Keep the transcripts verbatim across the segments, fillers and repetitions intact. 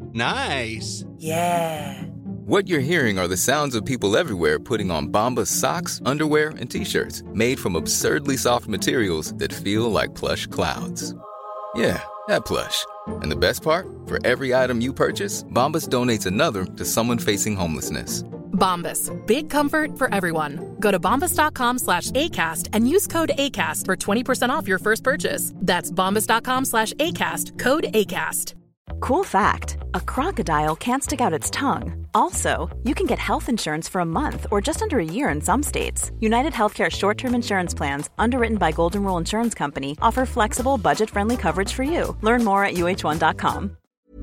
Nice. Yeah. What you're hearing are the sounds of people everywhere putting on Bombas socks, underwear, and T-shirts made from absurdly soft materials that feel like plush clouds. Yeah, that plush. And the best part? For every item you purchase, Bombas donates another to someone facing homelessness. Bombas. Big comfort for everyone. Go to bombas.com slash ACAST and use code ACAST for twenty percent off your first purchase. That's bombas.com slash ACAST. Code ACAST. Cool fact, a crocodile can't stick out its tongue. Also, you can get health insurance for a month or just under a year in some states. United Healthcare short-term insurance plans, underwritten by Golden Rule Insurance Company, offer flexible, budget-friendly coverage for you. Learn more at U H one dot com.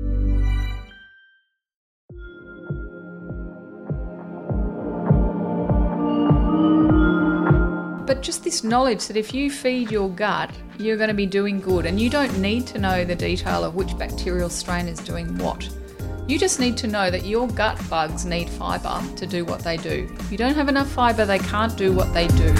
But just this knowledge that if you feed your gut, you're going to be doing good, and you don't need to know the detail of which bacterial strain is doing what. You just need to know that your gut bugs need fibre to do what they do. If you don't have enough fibre, they can't do what they do.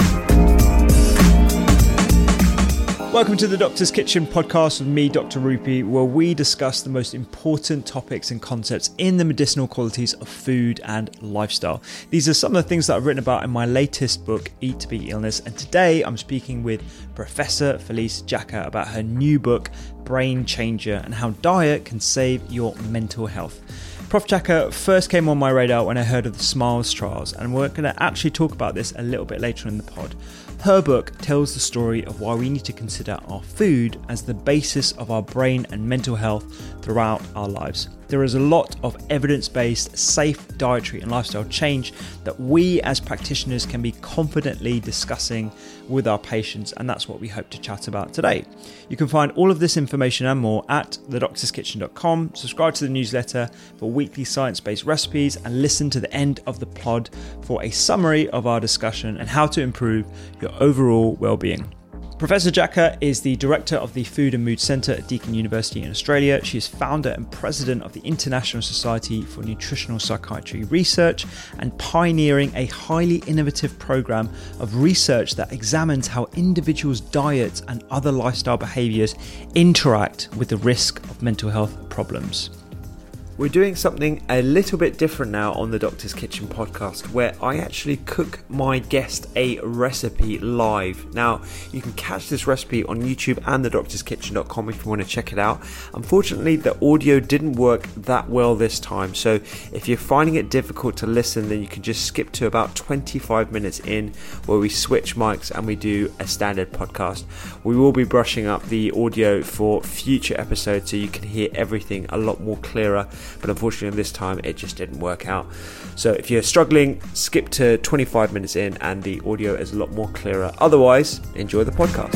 Welcome to the Doctor's Kitchen podcast with me, Doctor Rupy, where we discuss the most important topics and concepts in the medicinal qualities of food and lifestyle. These are some of the things that I've written about in my latest book, Eat to Beat Illness, and today I'm speaking with Professor Felice Jacka about her new book, Brain Changer, and how diet can save your mental health. Professor Jacka first came on my radar when I heard of the SMILES trials, and we're going to actually talk about this a little bit later in the pod. Her book tells the story of why we need to consider our food as the basis of our brain and mental health throughout our lives. There is a lot of evidence-based, safe dietary and lifestyle change that we as practitioners can be confidently discussing with our patients, and that's what we hope to chat about today. You can find all of this information and more at the doctors kitchen dot com. Subscribe to the newsletter for weekly science-based recipes and listen to the end of the pod for a summary of our discussion and how to improve your overall well-being. Professor Jacka is the director of the Food and Mood Centre at Deakin University in Australia. She is founder and president of the International Society for Nutritional Psychiatry Research and pioneering a highly innovative program of research that examines how individuals' diets and other lifestyle behaviours interact with the risk of mental health problems. We're doing something a little bit different now on the Doctor's Kitchen podcast, where I actually cook my guest a recipe live. Now, you can catch this recipe on YouTube and the doctors kitchen dot com if you want to check it out. Unfortunately, the audio didn't work that well this time, so if you're finding it difficult to listen, then you can just skip to about twenty-five minutes in, where we switch mics and we do a standard podcast. We will be brushing up the audio for future episodes so you can hear everything a lot more clearer. But unfortunately this time it just didn't work out. So if you're struggling, skip to twenty-five minutes in and the audio is a lot more clearer. Otherwise, enjoy the podcast.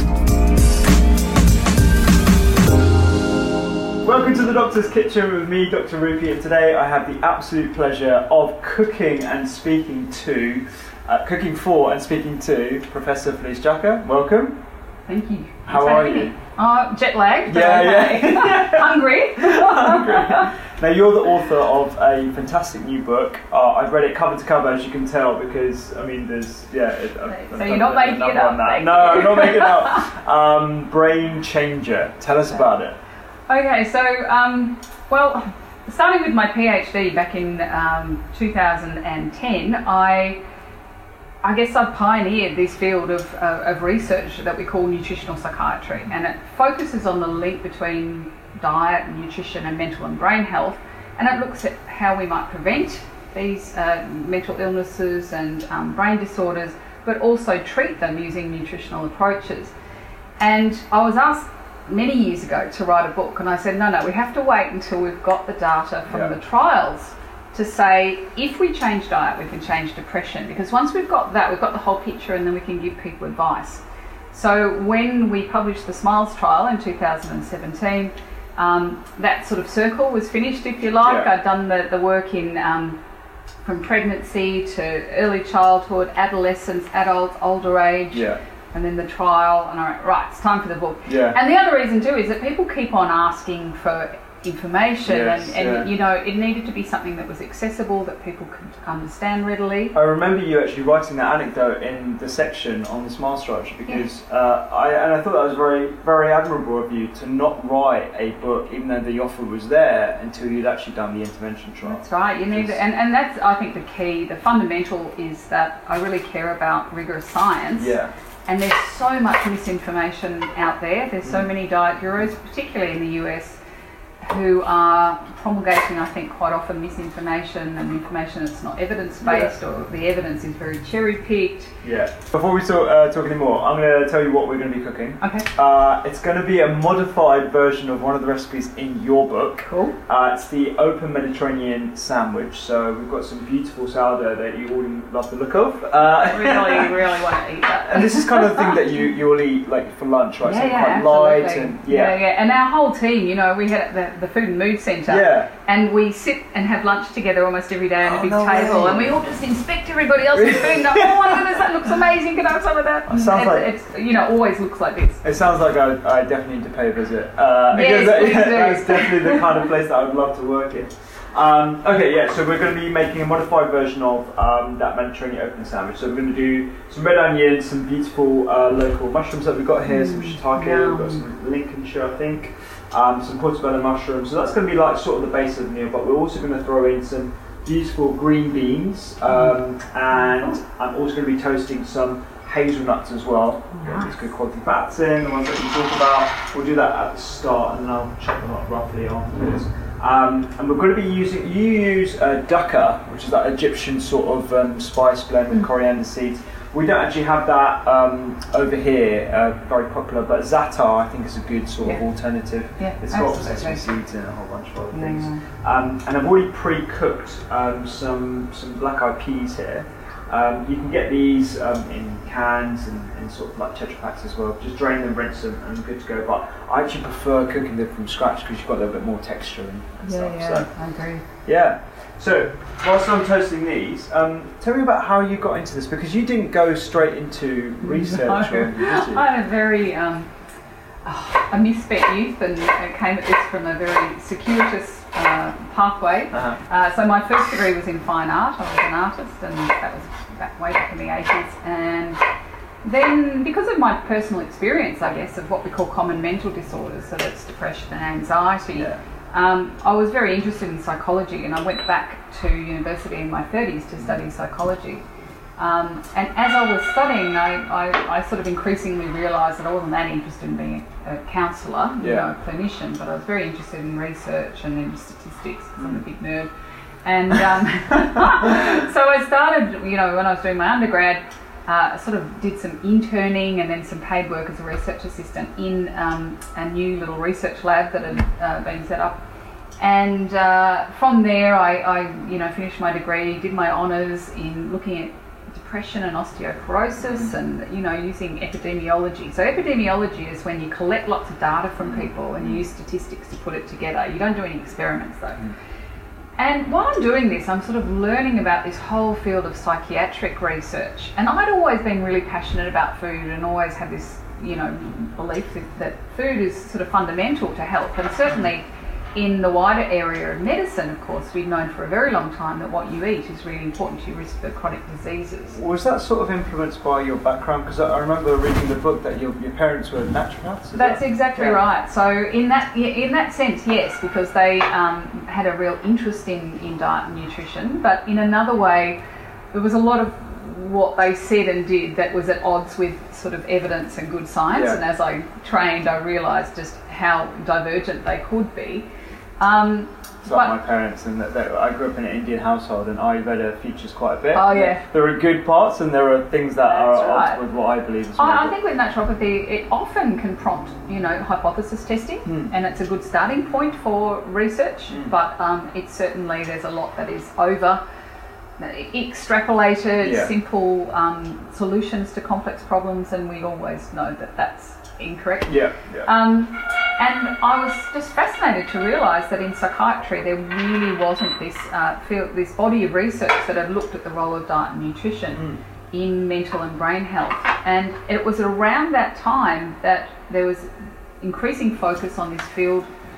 Welcome to the Doctor's Kitchen with me, Doctor Rupy, and today I have the absolute pleasure of cooking and speaking to, uh, cooking for and speaking to Professor Felice Jacka. Welcome. Thank you. How are you? Uh, jet lagged. Yeah, okay. yeah. Hungry. Hungry. Now, you're the author of a fantastic new book. Uh, I've read it cover to cover, as you can tell, because, I mean, there's, yeah. It, so I've you're not making it up? No, I'm not making it up. Um, Brain Changer. Tell us about it. Okay, so, um, well, starting with my PhD back in um, two thousand ten, I... I guess I pioneered this field of, uh, of research that we call nutritional psychiatry, and it focuses on the link between diet, nutrition and mental and brain health, and it looks at how we might prevent these uh, mental illnesses and um, brain disorders, but also treat them using nutritional approaches. And I was asked many years ago to write a book, and I said, no, no, we have to wait until we've got the data from yeah. the trials to say, if we change diet, we can change depression. Because once we've got that, we've got the whole picture, and then we can give people advice. So when we published the SMILES trial in two thousand seventeen, um, that sort of circle was finished, if you like. Yeah. I'd done the, the work in um, from pregnancy to early childhood, adolescence, adults, older age, yeah. and then the trial, and I went, right, it's time for the book. Yeah. And the other reason too is that people keep on asking for information, Yes, and, and yeah. you know, it needed to be something that was accessible, that people could understand readily. I remember you actually writing that anecdote in the section on the Smile Structure, because yeah. uh, I and I thought that was very, very admirable of you to not write a book, even though the offer was there, until you'd actually done the intervention trial. That's right. You need, and and that's, I think, the key. The fundamental is that I really care about rigorous science. Yeah. And there's so much misinformation out there. There's so many diet gurus, particularly in the U S, who are promulgating, I think, quite often misinformation and information that's not evidence-based, yeah. or the evidence is very cherry-picked. Yeah. Before we talk, uh, talk anymore, I'm going to tell you what we're going to be cooking. Okay. Uh, it's going to be a modified version of one of the recipes in your book. Cool. Uh, it's the Open Mediterranean Sandwich. So we've got some beautiful sourdough that you all love the look of. Uh, I really, really want to eat that. And this is kind of the thing that you, you all eat like for lunch, right? Yeah, so yeah, quite absolutely. light and yeah. yeah, yeah. And our whole team, you know, we had the, the Food and Mood Centre. Yeah. And we sit and have lunch together almost every day on Oh, a big no table, way. and we all just inspect everybody else's food. And, oh my goodness, that looks amazing! Can I have some of that? It sounds it's, like- it's, you know, always looks like this. It sounds like I, I definitely need to pay a visit. Uh, Yes, because that- please do. that's definitely the kind of place that I would love to work in. Um, okay, yeah, so we're going to be making a modified version of um, that Mediterranean open sandwich. So we're going to do some red onions, some beautiful uh, local mushrooms that we've got here, some shiitake, we've got some Lincolnshire, I think, um, some portobello mushrooms. So that's going to be like sort of the base of the meal, but we're also going to throw in some beautiful green beans, um, and I'm also going to be toasting some hazelnuts as well. Get these good quality fats in, the ones that you talk about. We'll do that at the start, and then I'll chop them up roughly afterwards. Um, and we're going to be using, you use uh, dukkha, which is that Egyptian sort of um, spice blend with mm. coriander seeds. We don't actually have that um, over here, uh, very popular, but za'atar I think is a good sort yeah. of alternative. Yeah, it's got absolutely. sesame seeds and a whole bunch of other Yeah, things. yeah. Um, and I've already pre-cooked um, some, some black-eyed peas here. Um, you can get these um, in cans and, and sort of like Tetra Paks as well. Just drain them, rinse them, and good to go. But I actually prefer cooking them from scratch because you've got a little bit more texture and, and Yeah, stuff. yeah, So, I agree. yeah. So whilst I'm toasting these, um, tell me about how you got into this, because you didn't go straight into research, No. or did you? I had a very um, oh, a misspent youth, and uh, came at this from a very circuitous uh, pathway. Uh-huh. Uh, so my first degree was in fine art. I was an artist, and that was back way back in the eighties. And then, because of my personal experience, I guess, of what we call common mental disorders, so that's depression and anxiety, Yeah. um, I was very interested in psychology, and I went back to university in my thirties to study psychology. Um, and as I was studying, I, I, I sort of increasingly realised that I wasn't that interested in being a counsellor, you Yeah. know, a clinician, but I was very interested in research and in statistics, because I'm a big nerd. And um, so I started, you know, when I was doing my undergrad, uh, sort of did some interning and then some paid work as a research assistant in um, a new little research lab that had uh, been set up. And uh, from there, I, I, you know, finished my degree, did my honours in looking at depression and osteoporosis, and you know, using epidemiology. So epidemiology is when you collect lots of data from people and you use statistics to put it together. You don't do any experiments though. Mm. And while I'm doing this, I'm sort of learning about this whole field of psychiatric research. And I'd always been really passionate about food and always had this, you know, belief that, that food is sort of fundamental to health. And certainly in the wider area of medicine, of course, we've known for a very long time that what you eat is really important to your risk for chronic diseases. Was that sort of influenced by your background? Because I remember reading the book that your, your parents were naturopaths. Is That's that? exactly yeah. right. So in that in that sense, yes, because they um, had a real interest in, in diet and nutrition. But in another way, there was a lot of what they said and did that was at odds with sort of evidence and good science. Yeah. And as I trained, I realised just how divergent they could be. Um, It's like my parents, and that, that I grew up in an Indian household, and Ayurveda features quite a bit. Oh yeah. There are good parts, and there are things that That's are right. odds with what I believe as well. I, I think with naturopathy, it often can prompt, you know, hypothesis testing, mm. and it's a good starting point for research. Mm. But um, it's certainly there's a lot that is over extrapolated, yeah. simple um, solutions to complex problems, and we always know that that's incorrect. Yeah. yeah. Um, and I was just fascinated to realise that in psychiatry there really wasn't this uh, field, this body of research that had looked at the role of diet and nutrition mm. in mental and brain health. And it was around that time that there was increasing focus on this field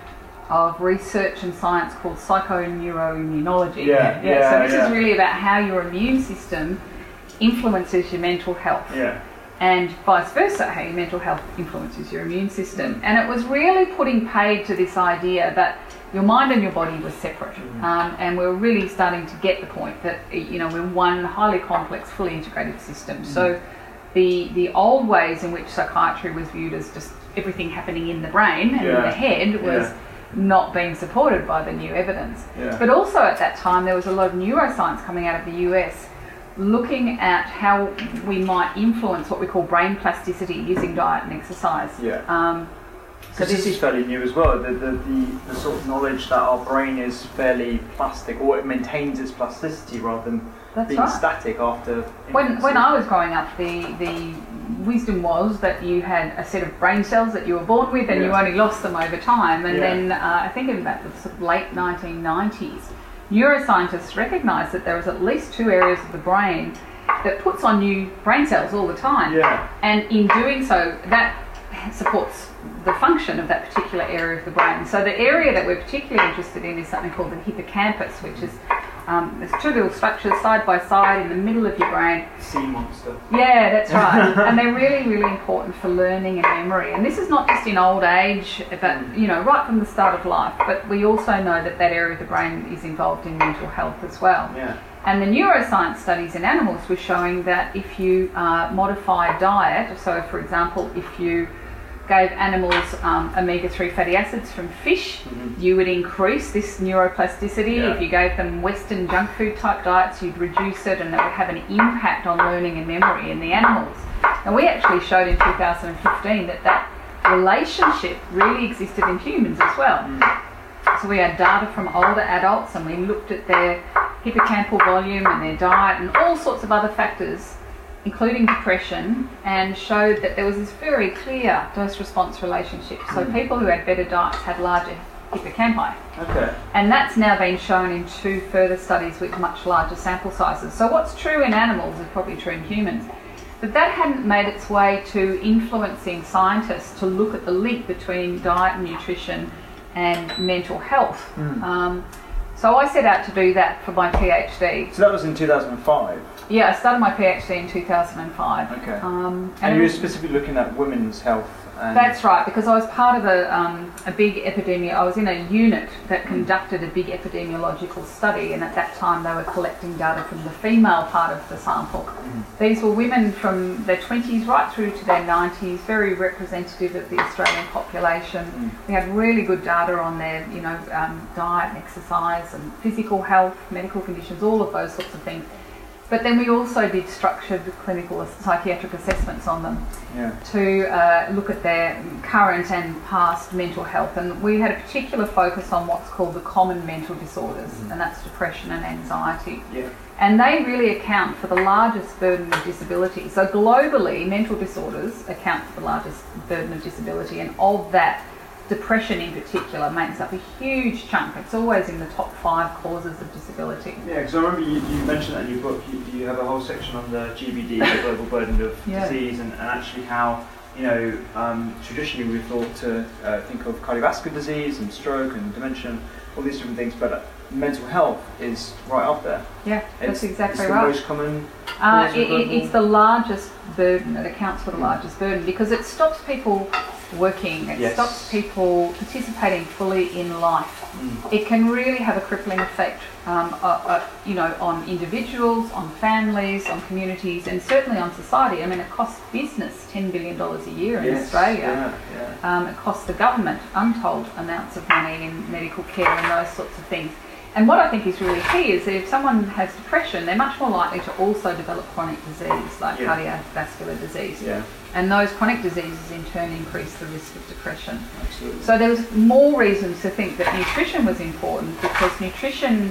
of research and science called psychoneuroimmunology. Yeah, yeah. yeah so this yeah. is really about how your immune system influences your mental health. Yeah. And vice versa, how your mental health influences your immune system. And it was really putting paid to this idea that your mind and your body were separate. Mm-hmm. Um, and we we're really starting to get the point that, you know, we're one highly complex, fully integrated system. Mm-hmm. So the the old ways in which psychiatry was viewed as just everything happening in the brain and yeah. in the head was yeah. not being supported by the new evidence. Yeah. But also at that time, there was a lot of neuroscience coming out of the U S looking at how we might influence what we call brain plasticity using diet and exercise. Yeah. Um, so this, this is fairly new as well, the, the, the, the sort of knowledge that our brain is fairly plastic, or it maintains its plasticity rather than That's being right. static after When, infancy. when I was growing up, the, the wisdom was that you had a set of brain cells that you were born with and Yeah. you only lost them over time. And Yeah. then uh, I think in about the sort of late nineteen nineties, neuroscientists recognised that there was at least two areas of the brain that puts on new brain cells all the time. Yeah. And in doing so, that supports the function of that particular area of the brain. So the area that we're particularly interested in is something called the hippocampus, which is um, there's two little structures side by side in the middle of your brain. Sea monster. Yeah, that's right. And they're really, really important for learning and memory. And this is not just in old age, but you know, right from the start of life. But we also know that that area of the brain is involved in mental health as well. Yeah. And the neuroscience studies in animals were showing that if you uh, modify diet, so for example, if you gave animals um, omega three fatty acids from fish, mm-hmm. you would increase this neuroplasticity. Yeah. If you gave them Western junk food type diets, you'd reduce it, and it would have an impact on learning and memory in the animals. And we actually showed in two thousand fifteen that that relationship really existed in humans as well. Mm. So we had data from older adults, and we looked at their hippocampal volume and their diet and all sorts of other factors, including depression, and showed that there was this very clear dose-response relationship. So mm. people who had better diets had larger hippocampi. Okay. And that's now been shown in two further studies with much larger sample sizes. So what's true in animals is probably true in humans. But that hadn't made its way to influencing scientists to look at the link between diet and nutrition and mental health. Mm. Um, so I set out to do that for my PhD. So that was in two thousand five? Yeah, I started my PhD in two thousand five. Okay. Um, and, and you were specifically looking at women's health? And that's right, because I was part of a, um, a big epidemic. I was in a unit that conducted a big epidemiological study, and at that time they were collecting data from the female part of the sample. Mm. These were women from their twenties right through to their nineties, very representative of the Australian population. Mm. We had really good data on their, you know, um, diet and exercise and physical health, medical conditions, all of those sorts of things. But then we also did structured clinical psychiatric assessments on them yeah. to uh, look at their current and past mental health. And we had a particular focus on what's called the common mental disorders, mm-hmm. and that's depression and anxiety. Yeah. And they really account for the largest burden of disability. So globally, mental disorders account for the largest burden of disability, and of that, depression in particular makes up a huge chunk. It's always in the top five causes of disability. Yeah, because I remember you, you mentioned that in your book. You, you have a whole section on the G B D, the global burden of yeah. disease, and, and actually how, you know, um, traditionally we've thought to uh, think of cardiovascular disease and stroke and dementia, all these different things, but uh, mental health is right up there. Yeah, that's it's, exactly it's right. It's the most common uh, cause it, of global... It's the largest burden. It accounts for the largest burden because it stops people working. It yes. stops people participating fully in life. Mm. It can really have a crippling effect, um, uh, uh, you know, on individuals, on families, on communities, and certainly on society. I mean, it costs business ten billion dollars a year in yes. Australia. Yeah, yeah. Um, it costs the government untold amounts of money in medical care and those sorts of things. And what I think is really key is that if someone has depression, they're much more likely to also develop chronic disease like yeah. cardiovascular disease. Yeah. And those chronic diseases in turn increase the risk of depression. Absolutely. So there was more reasons to think that nutrition was important, because nutrition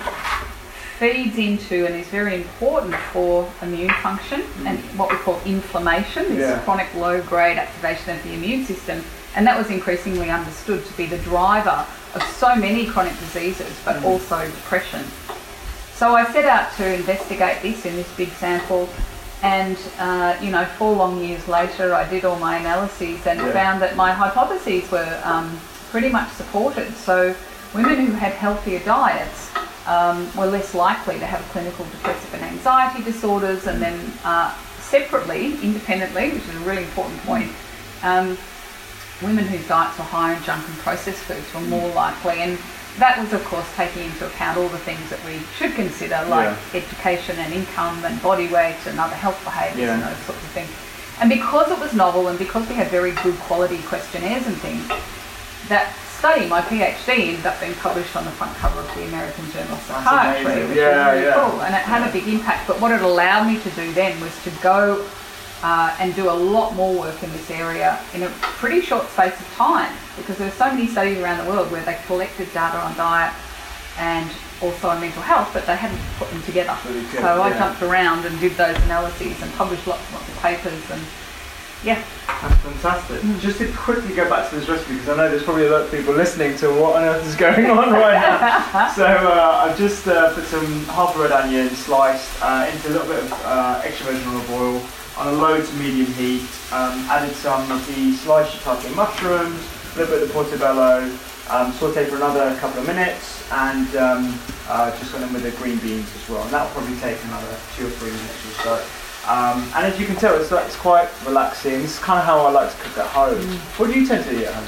feeds into and is very important for immune function mm. and what we call inflammation, this yeah. chronic low-grade activation of the immune system. And that was increasingly understood to be the driver of so many chronic diseases, but mm. also depression. So I set out to investigate this in this big sample, and uh, you know, four long years later, I did all my analyses and yeah. found that my hypotheses were um, pretty much supported. So women who had healthier diets um, were less likely to have clinical depressive and anxiety disorders, and then uh, separately, independently, which is a really important point, um, women whose diets were high in junk and processed foods were more likely. And that was, of course, taking into account all the things that we should consider, like yeah. education and income and body weight and other health behaviours yeah. and those sorts of things. And because it was novel, and because we had very good quality questionnaires and things, that study, my PhD, ended up being published on the front cover of the American Journal of Psychiatry, which yeah, was really yeah. cool. And it had a big impact. But what it allowed me to do then was to go uh, and do a lot more work in this area in a pretty short space of time, because there were so many studies around the world where they collected data on diet and also on mental health, but they hadn't put them together. Really good, so I yeah. jumped around and did those analyses and published lots and lots of papers, and yeah. That's fantastic. Mm. Just to quickly go back to this recipe, because I know there's probably a lot of people listening to what on earth is going on right now. So uh, I've just uh, put some half a red onion sliced uh, into a little bit of uh, extra virgin olive oil on a low to medium heat. Um, added some of the sliced shiitake mushrooms, a little bit of the portobello, um, sauté for another couple of minutes, and um, uh, just gone in with the green beans as well. And that'll probably take another two or three minutes or so. Um, and as you can tell, it's, like, it's quite relaxing. It's kind of how I like to cook at home. Mm. What do you tend to eat at home?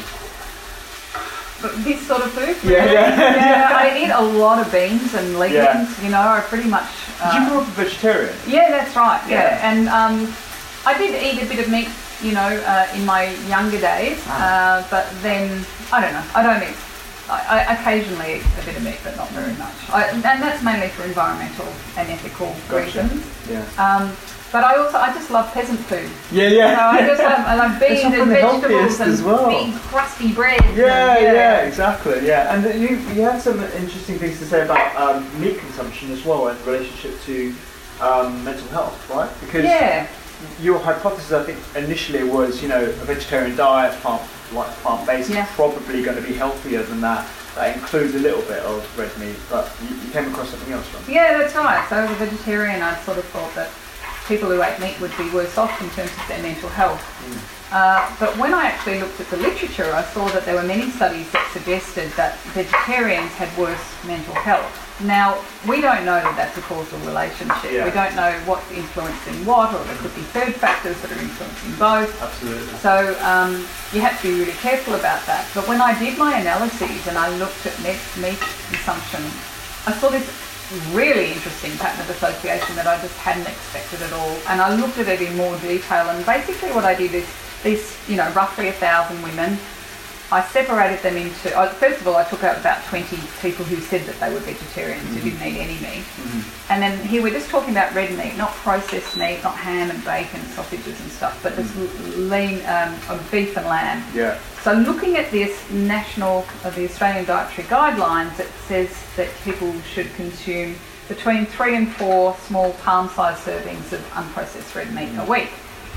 But this sort of food? Yeah, really? yeah. yeah. yeah. I eat a lot of beans and legumes, yeah. you know, I pretty much... Uh, did you grow up a vegetarian? Yeah, that's right, yeah. yeah. And um, I did eat a bit of meat, you know, uh, in my younger days, ah. uh, but then, I don't know, I don't eat. I, I occasionally eat a bit of meat, but not very much. I, and that's mainly for environmental and ethical gotcha. reasons. Yeah. Um, but I also, I just love peasant food. Yeah, yeah. So I just love, I love beans and vegetables and as well. big crusty bread. Yeah, and, yeah, yeah, exactly. Yeah, and you you had some interesting things to say about um, meat consumption as well in relationship to um, mental health, right? Because yeah. your hypothesis, I think, initially was, you know, a vegetarian diet, plant like plant-based, yeah. is probably going to be healthier than that. That includes a little bit of red meat, but you, you came across something else, right? Yeah, that's right. So as a vegetarian, I sort of thought that people who ate meat would be worse off in terms of their mental health. Mm. Uh, but when I actually looked at the literature, I saw that there were many studies that suggested that vegetarians had worse mental health. Now, we don't know that that's a causal relationship. Yeah. We don't know what's influencing what, or there could be third factors that are influencing both. Absolutely. So um, you have to be really careful about that. But when I did my analyses and I looked at meat, meat consumption, I saw this really interesting pattern of association that I just hadn't expected at all. And I looked at it in more detail, and basically what I did is these, you know, roughly a thousand women, I separated them into, uh, first of all, I took out about twenty people who said that they were vegetarians, mm-hmm. who didn't eat any meat. Mm-hmm. And then here we're just talking about red meat, not processed meat, not ham and bacon, sausages and stuff, but just mm-hmm. lean um, of beef and lamb. Yeah. So looking at this national, uh, the Australian Dietary Guidelines, it says that people should consume between three and four small palm-sized servings of unprocessed red meat mm-hmm. a week.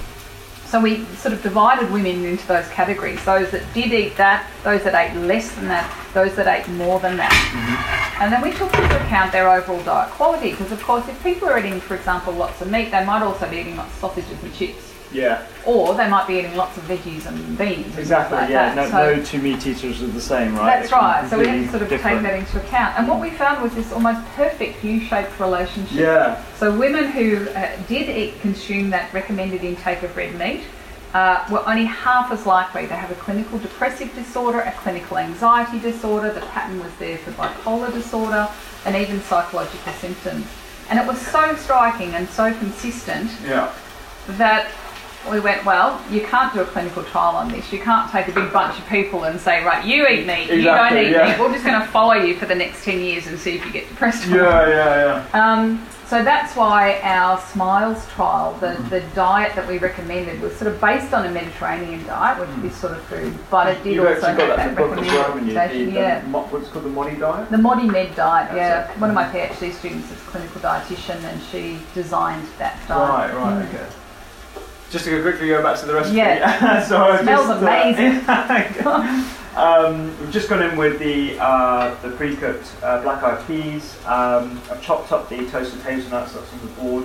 So we sort of divided women into those categories, those that did eat that, those that ate less than that, those that ate more than that. Mm-hmm. And then we took into account their overall diet quality, because of course if people are eating, for example, lots of meat, they might also be eating lots of sausages and chips. Yeah. Or they might be eating lots of veggies and beans. Exactly, and like yeah. that. No, so, no two meat eaters are the same, right? That's right. So we had to sort of different. take that into account. And what we found was this almost perfect U-shaped relationship. Yeah. So women who uh, did eat, consume that recommended intake of red meat uh, were only half as likely to have a clinical depressive disorder, a clinical anxiety disorder. The pattern was there for bipolar disorder and even psychological symptoms. And it was so striking and so consistent yeah. that we went, well, you can't do a clinical trial on this. You can't take a big bunch of people and say, right, you eat meat, exactly, you don't eat yeah. meat. We're just going to follow you for the next ten years and see if you get depressed. Yeah, yeah, yeah. Um, so that's why our SMILES trial, the, mm. the diet that we recommended, was sort of based on a Mediterranean diet, which is this sort of food, but it did You've also have got that, that recommendation. Yeah. The, what's called the Modi diet? The Modi Med diet, yeah. That's One of my PhD students is a clinical dietitian, and she designed that diet. Right, right, mm. okay. Just to go quickly go back to the recipe. Yeah. so it smells just, amazing. Uh, um, we've just gone in with the uh, the pre-cooked uh, black-eyed peas. Um, I've chopped up the toasted hazelnuts that's on the board.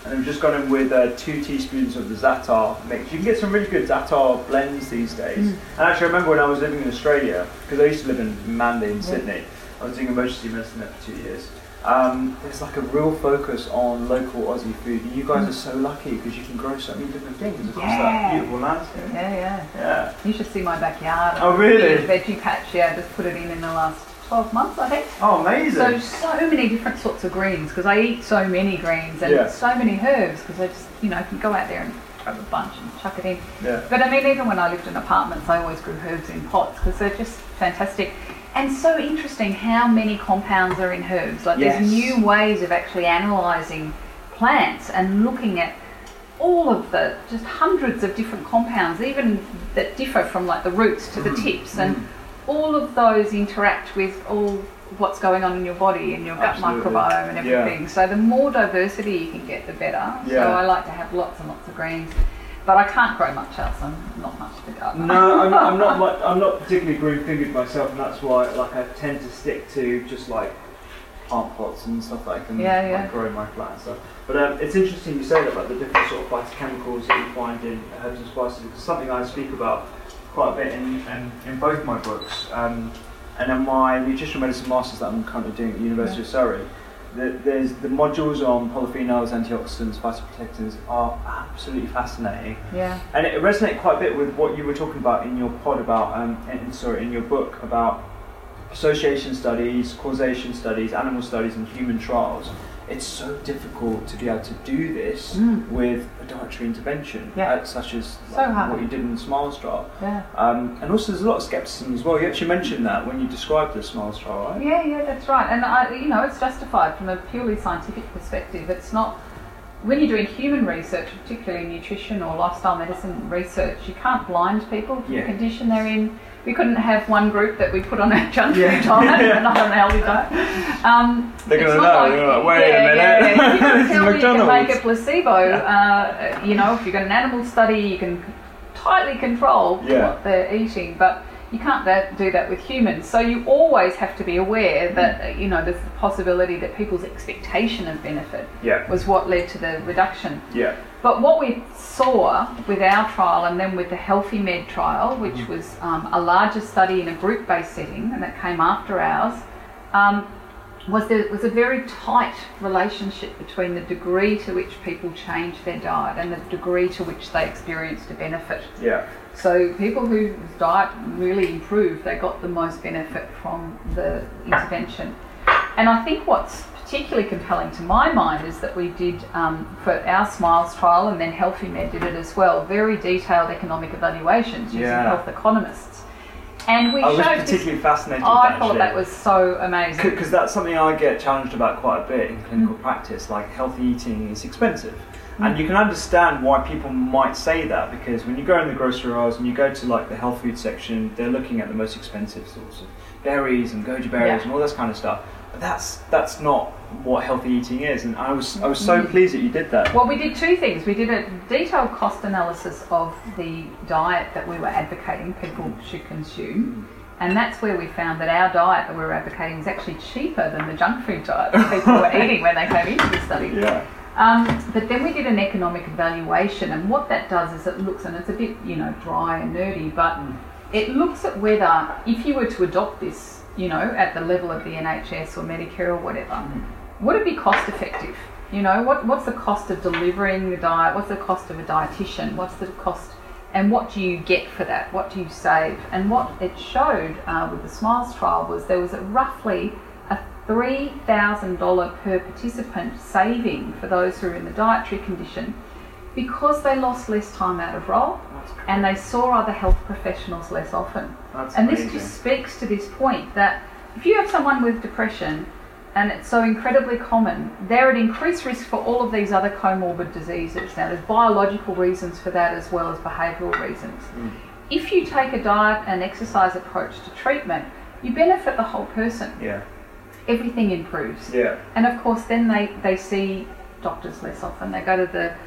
and I've just gone in with uh, two teaspoons of the Za'atar mix. You can get some really good Za'atar blends these days. Mm. And actually, I remember when I was living in Australia, because I used to live in Manly in yeah. Sydney. I was doing emergency medicine there for two years. Um, there's like a real focus on local Aussie food. And you guys mm. are so lucky because you can grow so many different things across yeah. that beautiful landscape. Yeah, yeah, yeah. You should see my backyard. Oh, really? Veggie patch. Yeah, just put it in in the last twelve months, I think. Oh, amazing. So, so many different sorts of greens because I eat so many greens and yeah. so many herbs because I just, you know, can go out there and grab a bunch and chuck it in. Yeah. But I mean, even when I lived in apartments, I always grew herbs in pots because they're just fantastic. And so interesting how many compounds are in herbs. Like yes. there's new ways of actually analysing plants and looking at all of the, just hundreds of different compounds, even that differ from like the roots to the mm. tips. And mm. all of those interact with all what's going on in your body and your gut Absolutely. microbiome and everything. Yeah. So the more diversity you can get, the better. Yeah. So I like to have lots and lots of greens. But I can't grow much else. I'm not much of a gardener. No, I'm, I'm not. Much, I'm not particularly green-fingered myself, and that's why, like, I tend to stick to just like plant pots and stuff that I can yeah, yeah. like, grow in my flat and stuff. But um, it's interesting you say that about the different sort of phytochemicals that you find in herbs and spices. Because it's something I speak about quite a bit in in, in both my books, um, and in my nutritional medicine masters that I'm currently doing at the University yeah. of Surrey. The, there's the modules on polyphenols, antioxidants, phytoprotectants are absolutely fascinating. Yeah. And it resonated quite a bit with what you were talking about in your pod about, um, in, sorry, in your book about association studies, causation studies, animal studies, and human trials. It's so difficult to be able to do this mm. with a dietary intervention, yeah. uh, such as so like, what you did in the SMILES trial. Yeah. Um, and also, there's a lot of skepticism as well. You actually mentioned that when you described the SMILES trial, right? Yeah, yeah, that's right. And I, you know, it's justified from a purely scientific perspective. It's not when you're doing human research, particularly nutrition or lifestyle medicine research. You can't blind people to yeah. the condition they're in. We couldn't have one group that we put on a junk food yeah. diet and another on a healthy diet. Um, They're going to know, like, wait yeah, a minute, yeah, yeah. You can tell you can make a placebo. Yeah. Uh, you know, if you've got an animal study, you can tightly control yeah. what they're eating, but you can't that, do that with humans. So you always have to be aware that, mm. you know, there's the possibility that people's expectation of benefit yeah. was what led to the reduction. Yeah. But what we saw with our trial and then with the Healthy Med trial, which mm. was um, a larger study in a group-based setting and that came after ours, um, was there was a very tight relationship between the degree to which people changed their diet and the degree to which they experienced a benefit. Yeah. So people whose diet really improved, they got the most benefit from the intervention. And I think what's particularly compelling to my mind is that we did, um, for our SMILES trial, and then Healthy Med did it as well, very detailed economic evaluations using yeah. health economists. And we I was showed particularly this, fascinated oh, with I that thought shit. that was so amazing. Because that's something I get challenged about quite a bit in clinical mm. practice, like healthy eating is expensive. Mm. And you can understand why people might say that, because when you go in the grocery aisles and you go to like the health food section, they're looking at the most expensive sorts of berries and goji berries yeah. and all this kind of stuff. But that's that's not what healthy eating is, and I was I was so mm. pleased that you did that. Well, we did two things. We did a detailed cost analysis of the diet that we were advocating people should consume, and that's where we found that our diet that we were advocating was actually cheaper than the junk food diet that people were eating when they came into the study. Yeah. Um, but then we did an economic evaluation, and what that does is it looks, and it's a bit, you know, dry and nerdy, but mm. it looks at whether, if you were to adopt this, you know, at the level of the N H S or Medicare or whatever, mm. would it be cost effective? You know, what what's the cost of delivering the diet? What's the cost of a dietitian? What's the cost, and what do you get for that? What do you save? And what it showed uh, with the SMILES trial was there was a roughly a three thousand dollars per participant saving for those who are in the dietary condition, because they lost less time out of role and they saw other health professionals less often. That's and amazing. This just speaks to this point that if you have someone with depression, and it's so incredibly common, they're at increased risk for all of these other comorbid diseases. Now, there's biological reasons for that as well as behavioural reasons. Mm. If you take a diet and exercise approach to treatment, you benefit the whole person. Yeah. Everything improves. Yeah. And of course, then they, they see doctors less often. They go to the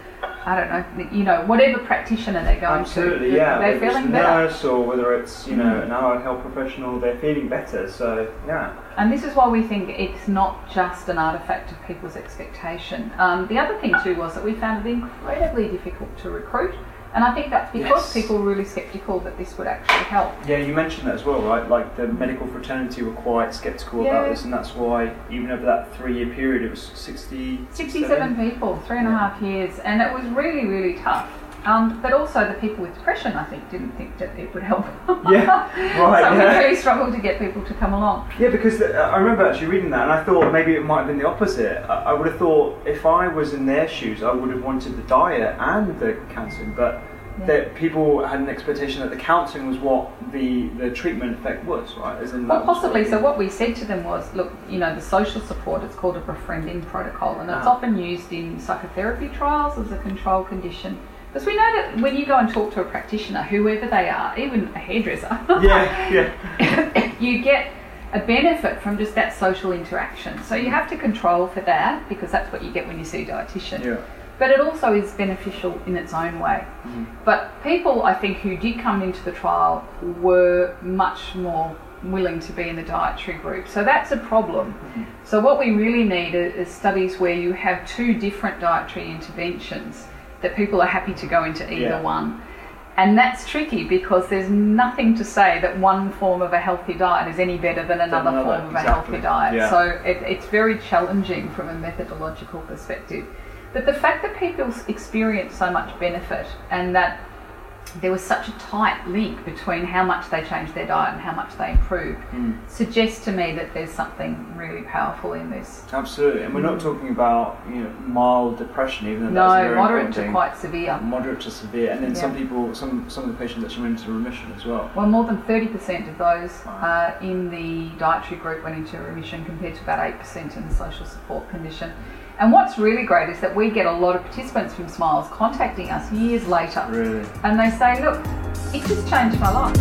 I don't know, you know, whatever practitioner they're going Absolutely, to. yeah. They're whether feeling it's a better. nurse or whether it's, you know, an allied health professional, they're feeling better. So, yeah. And this is why we think it's not just an artefact of people's expectation. Um, the other thing too was that we found it incredibly difficult to recruit. And I think that's because Yes. people were really sceptical that this would actually help. Yeah, you mentioned that as well, right? Like the medical fraternity were quite sceptical Yeah. about this, and that's why even over that three-year period, it was sixty, sixty-seven people, three and a half years, and it was really, really tough. Um, but also the people with depression, I think, didn't think that it would help. Yeah, right. So yeah. we really struggled to get people to come along. Yeah, because the, I remember actually reading that, and I thought maybe it might have been the opposite. I, I would have thought if I was in their shoes, I would have wanted the diet and the counselling, but Yeah. that people had an expectation that the counselling was what the, the treatment effect was, right? As in Well, that was possibly. what- So what we said to them was, look, you know, the social support, it's called a befriending protocol, and it's Ah. often used in psychotherapy trials as a control condition. Because we know that when you go and talk to a practitioner, whoever they are, even a hairdresser, Yeah, yeah. you get a benefit from just that social interaction. So you have to control for that, because that's what you get when you see a dietitian. Yeah. But it also is beneficial in its own way. Mm-hmm. But people, I think, who did come into the trial were much more willing to be in the dietary group. So that's a problem. Mm-hmm. So what we really need is, is studies where you have two different dietary interventions that people are happy to go into either Yeah. one. And that's tricky because there's nothing to say that one form of a healthy diet is any better than another, another, form of exactly. a healthy diet. Yeah. So it, it's very challenging from a methodological perspective. But the fact that people experience so much benefit and that there was such a tight link between how much they changed their diet and how much they improved Mm. suggests to me that there's something really powerful in this. Absolutely, and we're not talking about, you know, mild depression, even though No, that's a very moderate important to thing. quite severe. Moderate to severe, and then some Yeah. people, some some of the patients actually went into remission as well. Well, more than thirty percent of those uh, in the dietary group went into remission compared to about eight percent in the social support condition. And what's really great is that we get a lot of participants from Smiles contacting us years later. Really? And they say, look, it just changed my life.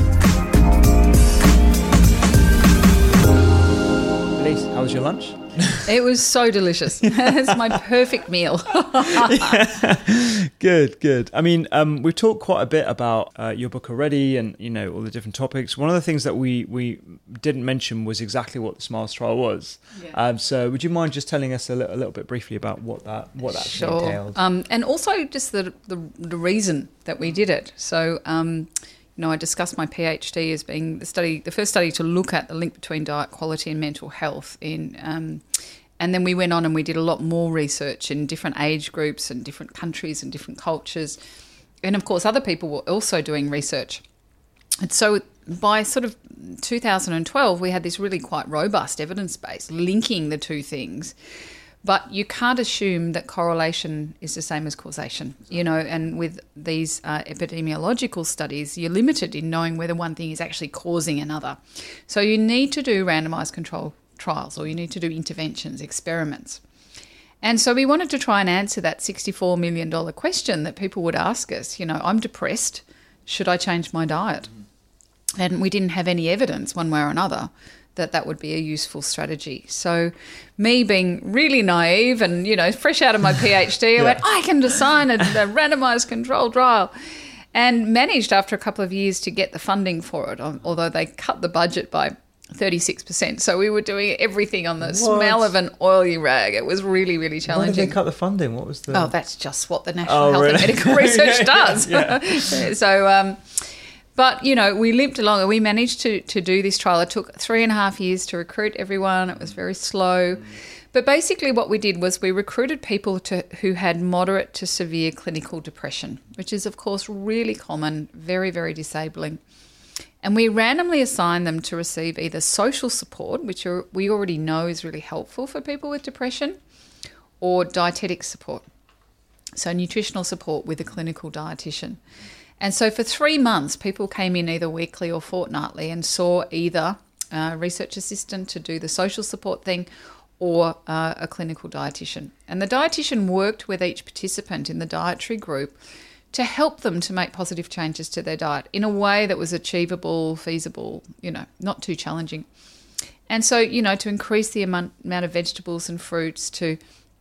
Elise, how was your lunch? It was so delicious. It's my perfect meal. Good, good. I mean, um, we've talked quite a bit about uh, your book already, and you know all the different topics. One of the things that we we didn't mention was exactly what the SMILES trial was. Yeah. Um, so, would you mind just telling us a, li- a little bit briefly about what that what that actually Sure. entailed? Um, and also just the, the the reason that we did it. So, um, you know, I discussed my PhD as being the study, the first study to look at the link between diet quality and mental health in. Um, And then we went on and we did a lot more research in different age groups and different countries and different cultures. And of course, other people were also doing research. And so by sort of two thousand twelve, we had this really quite robust evidence base linking the two things. But you can't assume that correlation is the same as causation, you know, and with these uh, epidemiological studies, you're limited in knowing whether one thing is actually causing another. So you need to do randomized control trials, or you need to do interventions, experiments. And so we wanted to try and answer that sixty-four million dollars question that people would ask us, you know, I'm depressed, should I change my diet? And we didn't have any evidence one way or another that that would be a useful strategy. So me being really naive and, you know, fresh out of my PhD, I Yeah. went, I can design a, a randomized control trial, and managed after a couple of years to get the funding for it, although they cut the budget by thirty-six percent. So we were doing everything on the What? smell of an oily rag. It was really, really Why did challenging. they cut the funding? What was the? Oh, that's just what the National Oh, Health really? and Medical Research Yeah, does. yeah. so, um, but, you know, we limped along and we managed to, to do this trial. It took three and a half years to recruit everyone. It was very slow. But basically what we did was we recruited people to, who had moderate to severe clinical depression, which is, of course, really common, very, very disabling. And we randomly assigned them to receive either social support, which are, we already know is really helpful for people with depression, or dietetic support, so nutritional support with a clinical dietitian. And so for three months, people came in either weekly or fortnightly and saw either a research assistant to do the social support thing or uh, a clinical dietitian. And the dietitian worked with each participant in the dietary group to help them to make positive changes to their diet in a way that was achievable, feasible, you know, not too challenging. And so, you know, to increase the amount, amount of vegetables and fruits, to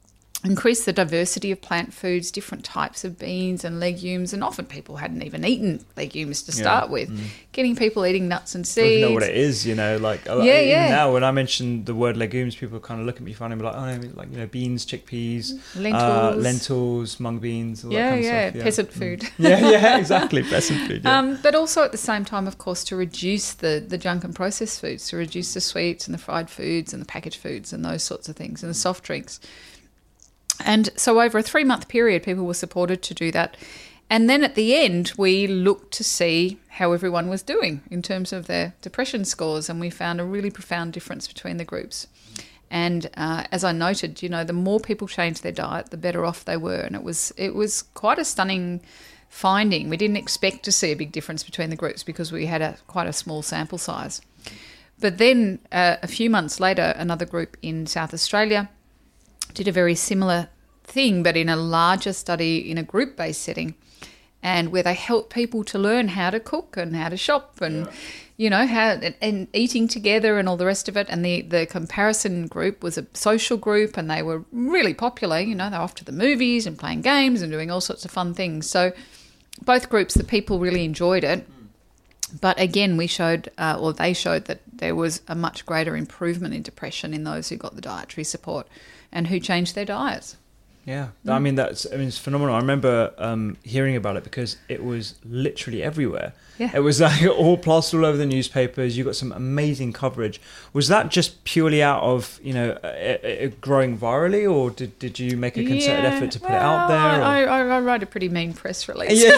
increase the diversity of plant foods, different types of beans and legumes, and often people hadn't even eaten legumes to start yeah. with. Mm. Getting people eating nuts and I seeds. don't know what it is, you know, like yeah, even yeah. now when I mention the word legumes, people kind of look at me funny and be like, oh, like, you know, beans, chickpeas, Lentils, uh, lentils, mung beans, all yeah, that kind yeah, of stuff. Yeah, peasant mm. food. yeah, yeah, exactly, peasant food. Yeah. Um, but also at the same time, of course, to reduce the, the junk and processed foods, to reduce the sweets and the fried foods and the packaged foods and those sorts of things and the soft drinks. And so over a three-month period, people were supported to do that. And then at the end, we looked to see how everyone was doing in terms of their depression scores, and we found a really profound difference between the groups. And uh, as I noted, you know, the more people changed their diet, the better off they were. And it was it was quite a stunning finding. We didn't expect to see a big difference between the groups because we had a quite a small sample size. But then uh, a few months later, another group in South Australia did a very similar thing, but in a larger study in a group-based setting, and where they helped people to learn how to cook and how to shop and, yeah. you know, how and, and eating together and all the rest of it. And the, the comparison group was a social group, and they were really popular. You know, they were off to the movies and playing games and doing all sorts of fun things. So both groups, the people really enjoyed it. But again, we showed, uh, or they showed that there was a much greater improvement in depression in those who got the dietary support and who changed their diets. Yeah, I mean, that's, I mean, it's phenomenal. I remember um, hearing about it because it was literally everywhere. Yeah. It was like all plastered all over the newspapers. You got some amazing coverage. Was that just purely out of, you know, it, it growing virally, or did, did you make a concerted yeah, effort to put well, it out there? I, I, I wrote a pretty mean press release. Yeah.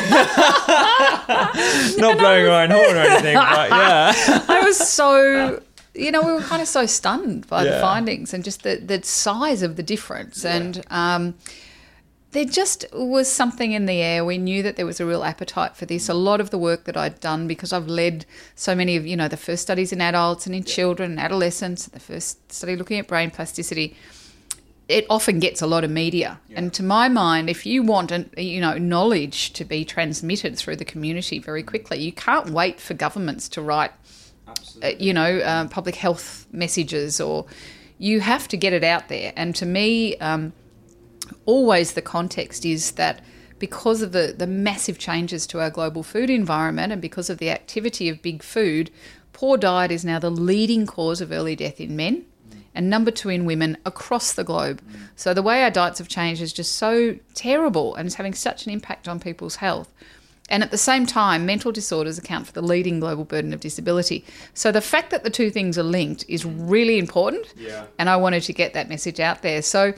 Not blowing our own horn or anything, but yeah. I was so... You know, we were kind of so stunned by yeah. the findings and just the, the size of the difference. Yeah. And um, there just was something in the air. We knew that there was a real appetite for this. A lot of the work that I'd done, because I've led so many of, you know, the first studies in adults and in yeah. children and adolescents, the first study looking at brain plasticity, it often gets a lot of media. Yeah. And to my mind, if you want, an, you know, knowledge to be transmitted through the community very quickly, you can't wait for governments to write Uh, you know, uh, public health messages, or you have to get it out there. And to me, um, always the context is that because of the, the massive changes to our global food environment and because of the activity of big food, poor diet is now the leading cause of early death in men and number two in women across the globe. So the way our diets have changed is just so terrible and it's having such an impact on people's health. And at the same time, mental disorders account for the leading global burden of disability. So the fact that the two things are linked is really important. Yeah. And I wanted to get that message out there. So,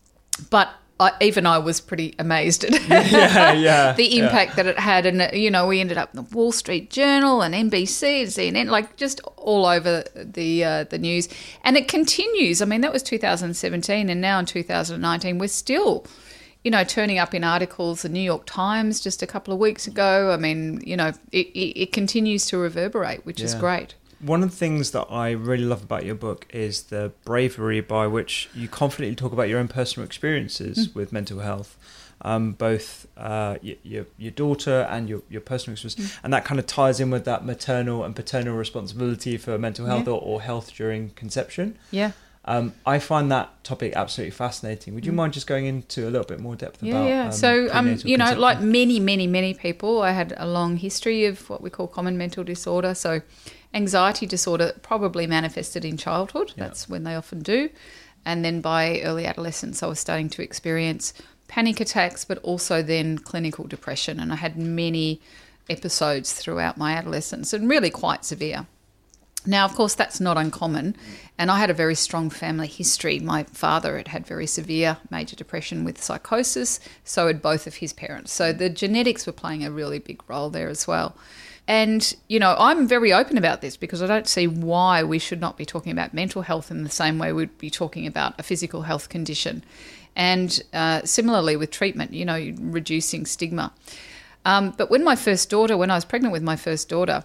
but I, even I was pretty amazed at yeah, yeah, the impact yeah. that it had. And, you know, we ended up in the Wall Street Journal and N B C and C N N, like just all over the uh, the news. And it continues. I mean, that was two thousand seventeen, and now in two thousand nineteen, we're still... you know, turning up in articles, the New York Times just a couple of weeks ago. I mean, you know, it, it, it continues to reverberate, which yeah. is great. One of the things that I really love about your book is the bravery by which you confidently talk about your own personal experiences mm. with mental health, um, both uh, your, your your daughter and your, your personal experience. Mm. And that kind of ties in with that maternal and paternal responsibility for mental health yeah. or, or health during conception. Yeah. Um, I find that topic absolutely fascinating. Would you mind just going into a little bit more depth yeah, about Yeah, um, so, um, you know, conception? like many, many, many people, I had a long history of what we call common mental disorder. So anxiety disorder probably manifested in childhood. Yeah. That's when they often do. And then by early adolescence, I was starting to experience panic attacks, but also then clinical depression. And I had many episodes throughout my adolescence and really quite severe. Now, of course, that's not uncommon, and I had a very strong family history. My father had had very severe major depression with psychosis, so had both of his parents. So the genetics were playing a really big role there as well. And, you know, I'm very open about this because I don't see why we should not be talking about mental health in the same way we'd be talking about a physical health condition. And uh, similarly with treatment, you know, reducing stigma. Um, but when my first daughter, when I was pregnant with my first daughter,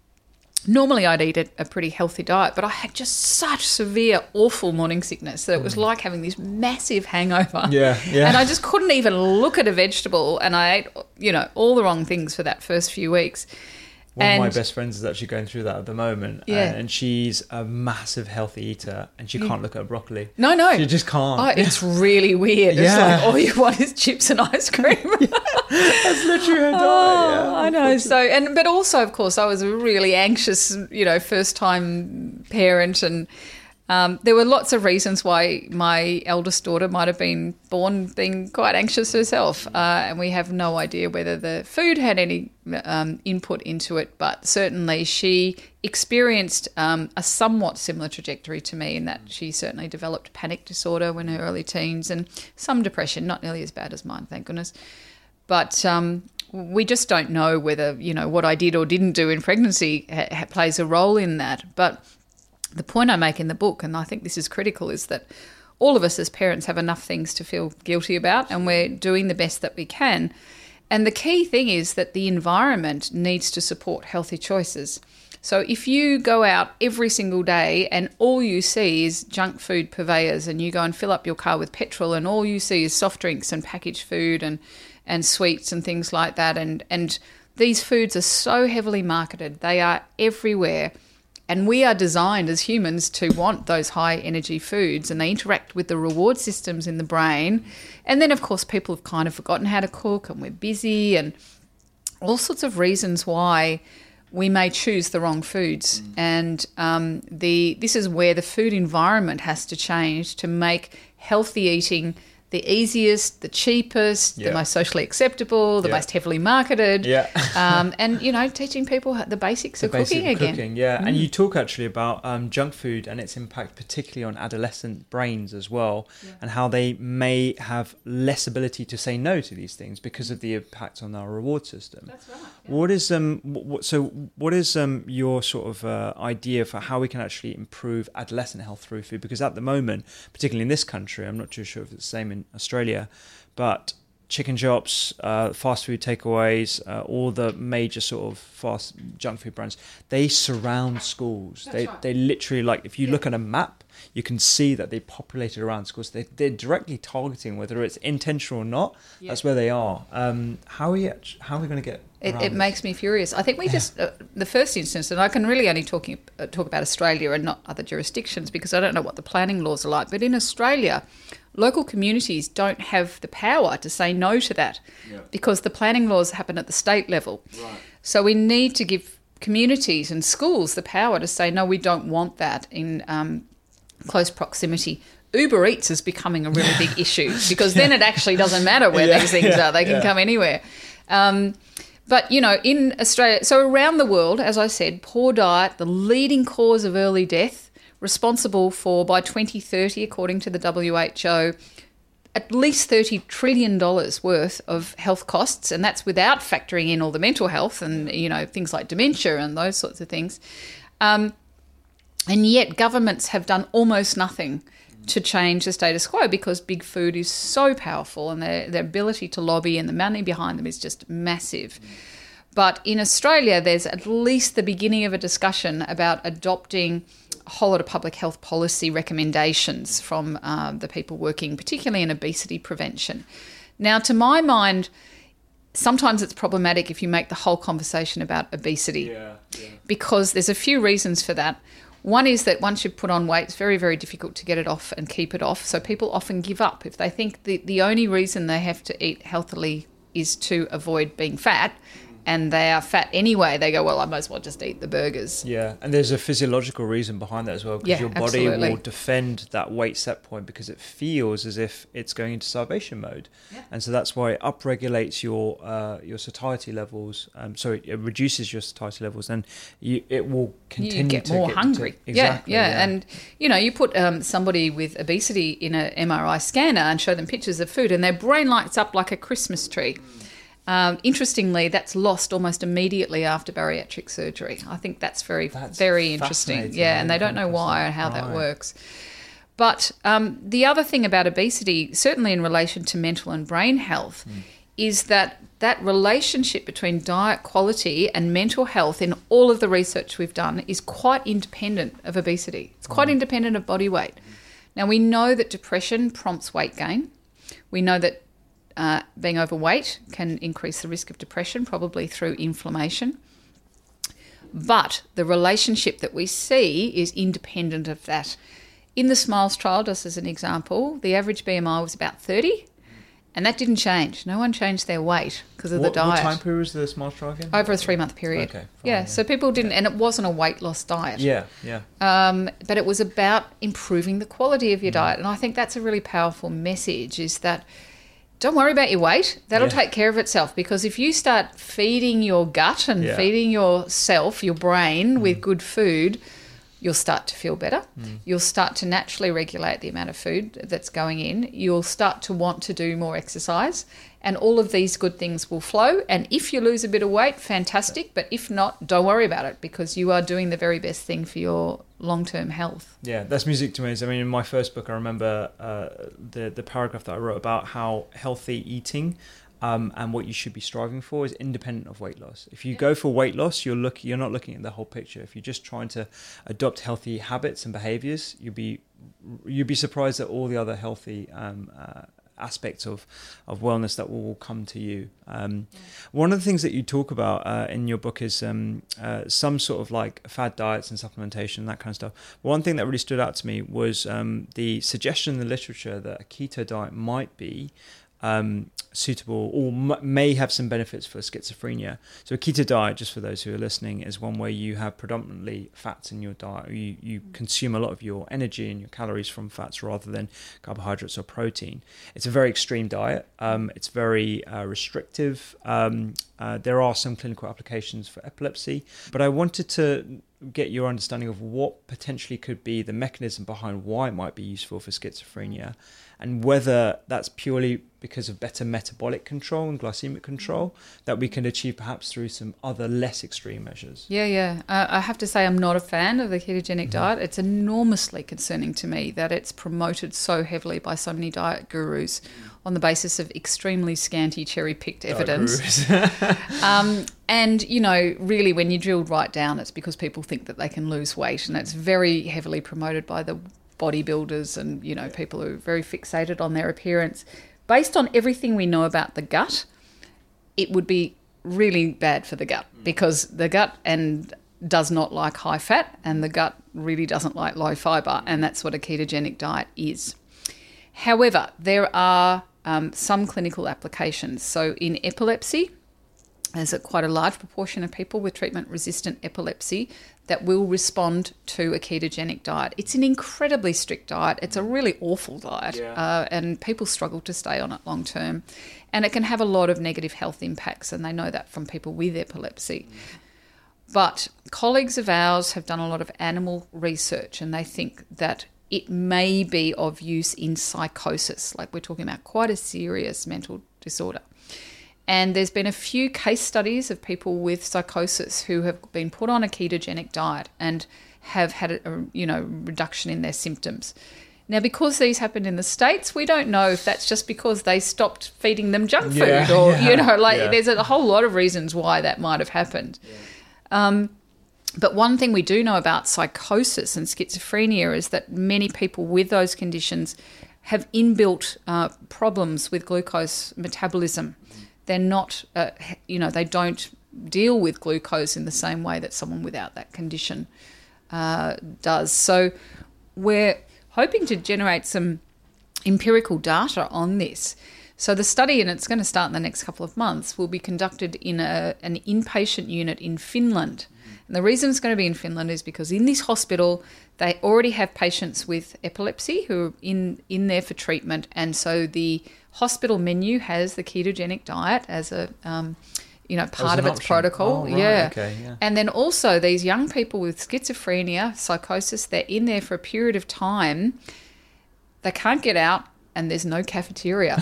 normally I'd eat a, a pretty healthy diet, but I had just such severe, awful morning sickness that it was like having this massive hangover. Yeah, yeah. And I just couldn't even look at a vegetable, and I ate, you know, all the wrong things for that first few weeks. One and, of my best friends is actually going through that at the moment. Yeah. And she's a massive healthy eater and she can't look at broccoli. No, no. She just can't. Oh, it's really weird. Yeah. It's like all you want is chips and ice cream. That's literally her diet. Oh, Yeah, I know. So, and but also, of course, I was a really anxious, you know, first-time parent, and um, there were lots of reasons why my eldest daughter might have been born being quite anxious herself, uh, and we have no idea whether the food had any um, input into it. But certainly, she experienced um, a somewhat similar trajectory to me in that she certainly developed panic disorder in her early teens and some depression, not nearly as bad as mine, thank goodness. But um, we just don't know whether, you know, what I did or didn't do in pregnancy ha- ha- plays a role in that. But the point I make in the book, and I think this is critical, is that all of us as parents have enough things to feel guilty about, and we're doing the best that we can. And the key thing is that the environment needs to support healthy choices. So if you go out every single day and all you see is junk food purveyors, and you go and fill up your car with petrol and all you see is soft drinks and packaged food and and sweets and things like that. And, and these foods are so heavily marketed. They are everywhere. And we are designed as humans to want those high energy foods, and they interact with the reward systems in the brain. And then, of course, people have kind of forgotten how to cook, and we're busy, and all sorts of reasons why we may choose the wrong foods. Mm. And um, the this is where the food environment has to change to make healthy eating the easiest, the cheapest, yeah. the most socially acceptable, the yeah. most heavily marketed, yeah. um, and, you know, teaching people the basics the of basic cooking of again. Cooking, yeah, Mm. and you talk actually about um, junk food and its impact particularly on adolescent brains as well, yeah. and how they may have less ability to say no to these things because of the impact on our reward system. That's right. Yeah. What is um what, so what is um your sort of uh, idea for how we can actually improve adolescent health through food? Because at the moment, particularly in this country, I'm not too sure if it's the same in Australia, but chicken shops, uh, fast food takeaways, uh, all the major sort of fast junk food brands, they surround schools. That's they right. they literally, like, if you Yeah. look at a map, you can see that they populated around schools. They, they're directly targeting, whether it's intentional or not. Yeah. That's where they are. Um, how are you? How are we going to get? It, it this? makes me furious. I think we just, uh, the first instance, and I can really only talking, uh, talk about Australia and not other jurisdictions because I don't know what the planning laws are like, but in Australia, local communities don't have the power to say no to that yeah. because the planning laws happen at the state level. Right. So we need to give communities and schools the power to say, no, we don't want that in um, close proximity. Uber Eats is becoming a really big issue because then it actually doesn't matter where yeah, these things yeah, are. They can yeah. come anywhere. Um, but, you know, in Australia, so around the world, as I said, poor diet, the leading cause of early death, responsible for, by twenty thirty, according to the W H O, at least thirty trillion dollars worth of health costs, and that's without factoring in all the mental health and, you know, things like dementia and those sorts of things. Um, and yet governments have done almost nothing to change the status quo because big food is so powerful and their, their ability to lobby and the money behind them is just massive. But in Australia, there's at least the beginning of a discussion about adopting a whole lot of public health policy recommendations from uh, the people working particularly in obesity prevention. Now, to my mind, sometimes it's problematic if you make the whole conversation about obesity yeah, yeah. because there's a few reasons for that. One is that once you've put on weight, it's very, very difficult to get it off and keep it off. So people often give up. If they think the, the only reason they have to eat healthily is to avoid being fat, and they are fat anyway, they go, well, I might as well just eat the burgers. Yeah, and there's a physiological reason behind that as well, because yeah, your body absolutely. will defend that weight set point because it feels as if it's going into starvation mode. Yeah. And so that's why it upregulates your uh, your satiety levels. Um, sorry, it reduces your satiety levels, and you, it will continue you get to more get hungry. To, exactly, yeah, yeah, yeah. And, you know, you put um, somebody with obesity in an M R I scanner and show them pictures of food and their brain lights up like a Christmas tree. Mm. Um, interestingly, that's lost almost immediately after bariatric surgery. I think that's very, that's very interesting. Yeah, and they don't know why or how right. that works. But um, the other thing about obesity, certainly in relation to mental and brain health, mm. is that that relationship between diet quality and mental health in all of the research we've done is quite independent of obesity. It's quite mm. independent of body weight. Mm. Now, we know that depression prompts weight gain. We know that Uh, being overweight can increase the risk of depression, probably through inflammation. But the relationship that we see is independent of that. In the SMILES trial, just as an example, the average B M I was about thirty, and that didn't change. No one changed their weight because of what, the diet. What time period was the SMILES trial again? Over a three-month period. Okay. Fine, yeah, yeah, so people didn't, and it wasn't a weight loss diet. Yeah, yeah. Um, but it was about improving the quality of your mm. diet, and I think that's a really powerful message, is that don't worry about your weight. That'll yeah. take care of itself, because if you start feeding your gut and yeah. feeding yourself, your brain, mm. with good food, you'll start to feel better. Mm. You'll start to naturally regulate the amount of food that's going in. You'll start to want to do more exercise, and all of these good things will flow. And if you lose a bit of weight, fantastic. But if not, don't worry about it, because you are doing the very best thing for your long-term health. Yeah, that's music to me. I mean, in my first book, I remember uh, the, the paragraph that I wrote about how healthy eating Um, and what you should be striving for is independent of weight loss. If you yeah. go for weight loss, you're look, you're not looking at the whole picture. If you're just trying to adopt healthy habits and behaviors, you'll be you'll be surprised at all the other healthy um, uh, aspects of, of wellness that will come to you. Um, yeah. One of the things that you talk about uh, in your book is um, uh, some sort of like fad diets and supplementation, that kind of stuff. One thing that really stood out to me was um, the suggestion in the literature that a keto diet might be um suitable or m- may have some benefits for schizophrenia. So a keto diet, just for those who are listening, is one where you have predominantly fats in your diet. You, you consume a lot of your energy and your calories from fats rather than carbohydrates or protein. It's a very extreme diet. Um, it's very uh, restrictive. Um, uh, there are some clinical applications for epilepsy, but I wanted to get your understanding of what potentially could be the mechanism behind why it might be useful for schizophrenia, and whether that's purely because of better metabolic control and glycemic control that we can achieve perhaps through some other less extreme measures. Yeah, yeah. Uh, I have to say I'm not a fan of the ketogenic mm-hmm. diet. It's enormously concerning to me that it's promoted so heavily by so many diet gurus on the basis of extremely scanty cherry-picked evidence. um, and, you know, really when you drilled right down, it's because people think that they can lose weight, and it's very heavily promoted by the bodybuilders and, you know, people who are very fixated on their appearance. Based on everything we know about the gut, it would be really bad for the gut, because the gut and does not like high fat, and the gut really doesn't like low fibre, and that's what a ketogenic diet is. However, there are um, some clinical applications. So in epilepsy, there's a quite a large proportion of people with treatment-resistant epilepsy that will respond to a ketogenic diet. It's an incredibly strict diet. It's a really awful diet, yeah. uh, and people struggle to stay on it long term. And it can have a lot of negative health impacts, and they know that from people with epilepsy. Mm. But colleagues of ours have done a lot of animal research, and they think that it may be of use in psychosis, like we're talking about quite a serious mental disorder. And there's been a few case studies of people with psychosis who have been put on a ketogenic diet and have had a, a you know reduction in their symptoms. Now, because these happened in the States, we don't know if that's just because they stopped feeding them junk food, yeah, or yeah, you know, like yeah. there's a whole lot of reasons why that might have happened. Yeah. Um, but one thing we do know about psychosis and schizophrenia is that many people with those conditions have inbuilt uh, problems with glucose metabolism. They're not, uh, you know, they don't deal with glucose in the same way that someone without that condition uh, does. So we're hoping to generate some empirical data on this. So the study, and it's going to start in the next couple of months, will be conducted in a, an inpatient unit in Finland. And the reason it's going to be in Finland is because in this hospital, they already have patients with epilepsy who are in, in there for treatment. And so the hospital menu has the ketogenic diet as a, um, you know, part of its option. Protocol. Oh, right. yeah. Okay, yeah. And then also these young people with schizophrenia, psychosis, they're in there for a period of time. They can't get out, and there's no cafeteria.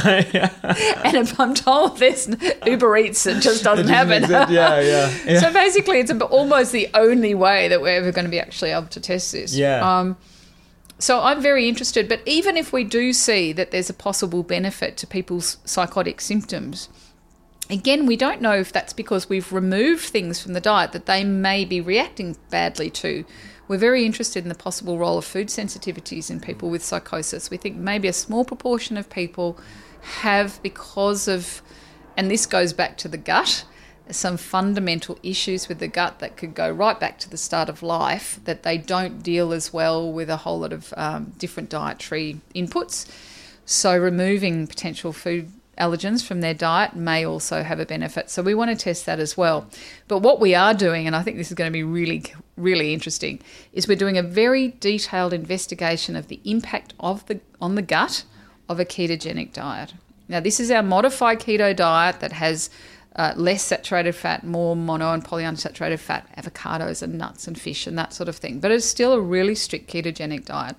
And if I'm told there's Uber Eats, it just doesn't it happen. yeah, yeah, yeah. So basically it's almost the only way that we're ever going to be actually able to test this. Yeah. Um, so I'm very interested. But even if we do see that there's a possible benefit to people's psychotic symptoms, again, we don't know if that's because we've removed things from the diet that they may be reacting badly to. We're very interested in the possible role of food sensitivities in people with psychosis. We think maybe a small proportion of people have, because of, and this goes back to the gut, some fundamental issues with the gut that could go right back to the start of life, that they don't deal as well with a whole lot of um, different dietary inputs. So removing potential food allergens from their diet may also have a benefit. So we want to test that as well. But what we are doing, and I think this is going to be really, really interesting, is we're doing a very detailed investigation of the impact of the on the gut of a ketogenic diet. Now, this is our modified keto diet that has uh, less saturated fat, more mono and polyunsaturated fat, avocados and nuts and fish and that sort of thing. But it's still a really strict ketogenic diet.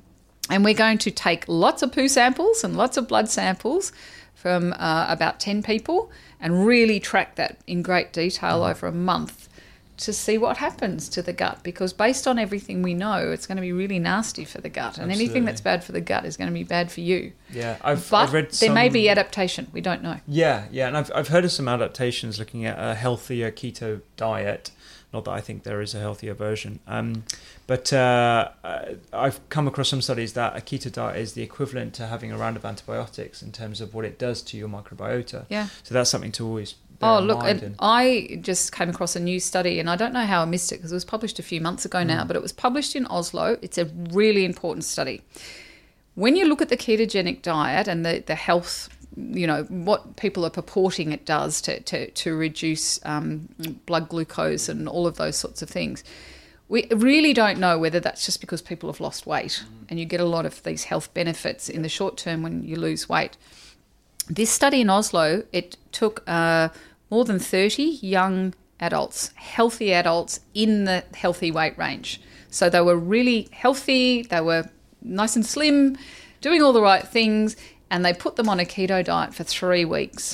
And we're going to take lots of poo samples and lots of blood samples from uh, about ten people and really track that in great detail over a month to see what happens to the gut, because based on everything we know, it's going to be really nasty for the gut. And Absolutely. anything that's bad for the gut is going to be bad for you. Yeah, I've, but I've read there some... may be adaptation. We don't know. Yeah, yeah, and I've I've heard of some adaptations looking at a healthier keto diet. Not that I think there is a healthier version, um, but uh, I've come across some studies that a keto diet is the equivalent to having a round of antibiotics in terms of what it does to your microbiota. Yeah. So that's something to always bear Oh, in look, mind. and And, I just came across a new study, and I don't know how I missed it because it was published a few months ago now, but it was published in Oslo. It's a really important study. When you look at the ketogenic diet and the, the health, you know, what people are purporting it does to, to, to reduce um, blood glucose and all of those sorts of things, we really don't know whether that's just because people have lost weight and you get a lot of these health benefits in the short term when you lose weight. This study in Oslo, it took uh, more than thirty young adults, healthy adults in the healthy weight range. So they were really healthy, they were nice and slim, doing all the right things, and they put them on a keto diet for three weeks.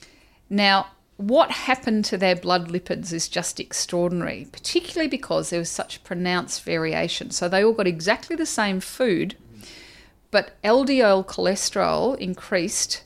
Now, what happened to their blood lipids is just extraordinary, particularly because there was such pronounced variation. So they all got exactly the same food, but L D L cholesterol increased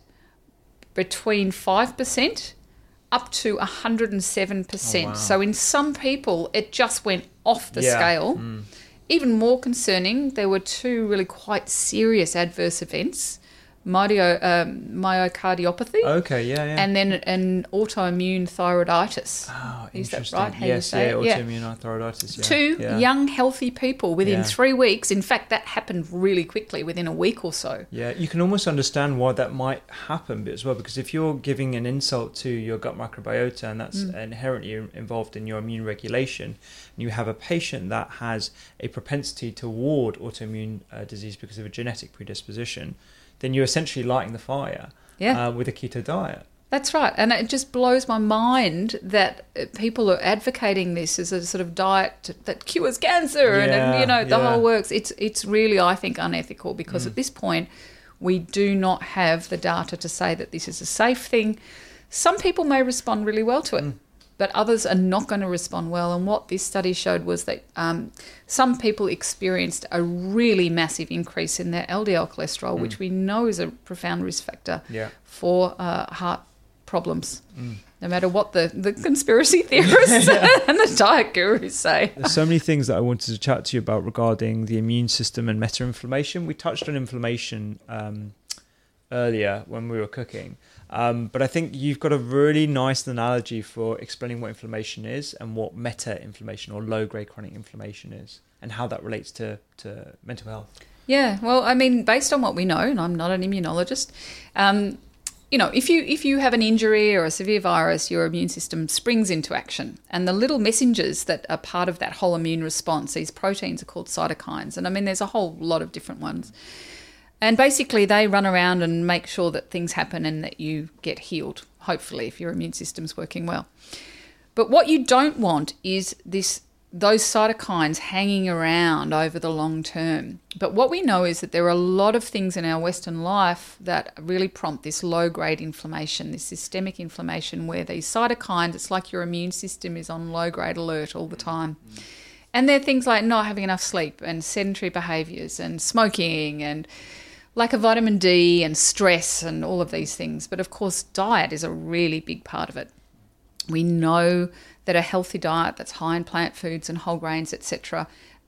between five percent up to one hundred seven percent. Oh, wow. So in some people, it just went off the Yeah. scale. Mm. Even more concerning, there were two really quite serious adverse events, myodio, um, myocardiopathy okay, yeah, yeah. and then an autoimmune thyroiditis. oh, Is that interesting. right? How you yes, say yeah, it? Yeah. autoimmune thyroiditis. Yeah. Two yeah. young, healthy people within Yeah. three weeks. In fact, that happened really quickly, within a week or so. Yeah, you can almost understand why that might happen as well, because if you're giving an insult to your gut microbiota and that's Mm. inherently involved in your immune regulation, and you have a patient that has a propensity toward autoimmune uh, disease because of a genetic predisposition, then you're essentially lighting the fire Yeah. uh, with a keto diet. That's right. And it just blows my mind that uh, people are advocating this as a sort of diet that cures cancer and, and, you know, the Yeah, whole yeah. works. It's, it's really, I think, unethical because Mm. at this point we do not have the data to say that this is a safe thing. Some people may respond really well to it. Mm. But others are not going to respond well. And what this study showed was that um, some people experienced a really massive increase in their L D L cholesterol, Mm. which we know is a profound risk factor Yeah. for uh, heart problems, Mm. no matter what the, the conspiracy theorists and the diet gurus say. There's so many things that I wanted to chat to you about regarding the immune system and meta-inflammation. We touched on inflammation um, earlier when we were cooking. Um, but I think you've got a really nice analogy for explaining what inflammation is and what meta-inflammation or low-grade chronic inflammation is and how that relates to, to mental health. Yeah, well, I mean, based on what we know, and I'm not an immunologist, um, you know, if you if you have an injury or a severe virus, your immune system springs into action. And the little messengers that are part of that whole immune response, these proteins are called cytokines. And I mean, there's a whole lot of different ones. And basically they run around and make sure that things happen and that you get healed, hopefully, if your immune system's working well. But what you don't want is this those cytokines hanging around over the long term. But what we know is that there are a lot of things in our Western life that really prompt this low-grade inflammation, this systemic inflammation where these cytokines, it's like your immune system is on low-grade alert all the time. And they're things like not having enough sleep and sedentary behaviours and smoking and lack of vitamin D and stress and all of these things. But of course, diet is a really big part of it. We know that a healthy diet that's high in plant foods and whole grains, et cetera,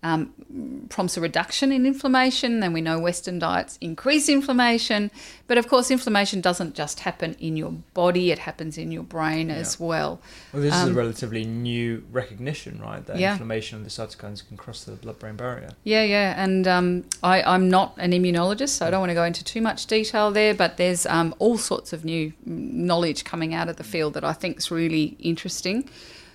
um, prompts a reduction in inflammation, and we know Western diets increase inflammation. But of course, inflammation doesn't just happen in your body, it happens in your brain yeah. as well. Well, this um, is a relatively new recognition, right, that yeah. inflammation of the cytokines can cross the blood-brain barrier. Yeah, yeah, and um, I, I'm not an immunologist, so I don't want to go into too much detail there, but there's um, all sorts of new knowledge coming out of the field that I think is really interesting.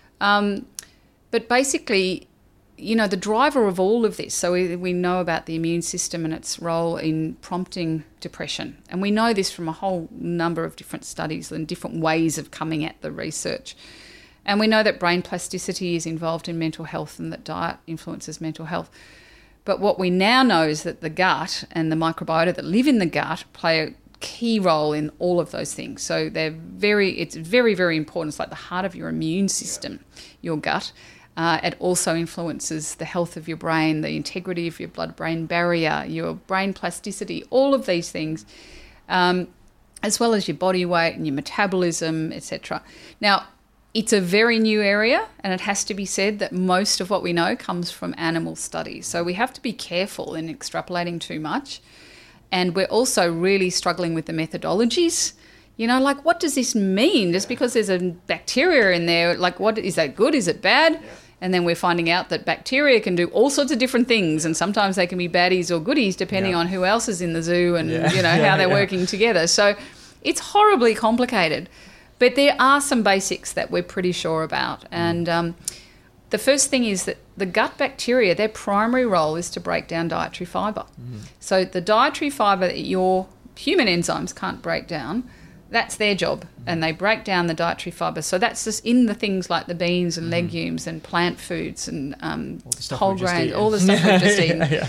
Um, but basically, you know, the driver of all of this, so we, we know about the immune system and its role in prompting depression. And we know this from a whole number of different studies and different ways of coming at the research. And we know that brain plasticity is involved in mental health and that diet influences mental health. But what we now know is that the gut and the microbiota that live in the gut play a key role in all of those things. So they're very, it's very, very important. It's like the heart of your immune system, your gut. Uh, it also influences the health of your brain, the integrity of your blood-brain barrier, your brain plasticity, all of these things, um, as well as your body weight and your metabolism, et cetera. Now, it's a very new area, and it has to be said that most of what we know comes from animal studies. So we have to be careful in extrapolating too much. And we're also really struggling with the methodologies. You know, like, what does this mean? Just because there's a bacteria in there, like, what is that good? Is it bad? Yeah. And then we're finding out that bacteria can do all sorts of different things, and sometimes they can be baddies or goodies depending yeah. on who else is in the zoo and, yeah. you know, yeah, how they're yeah. working together. So it's horribly complicated. But there are some basics that we're pretty sure about. Mm. And um, the first thing is that the gut bacteria, their primary role is to break down dietary fibre. Mm. So the dietary fibre that your human enzymes can't break down, that's their job, and they break down the dietary fibre. So that's just in the things like the beans and mm. legumes and plant foods and um, whole grain, all the stuff we've just eaten. yeah, yeah.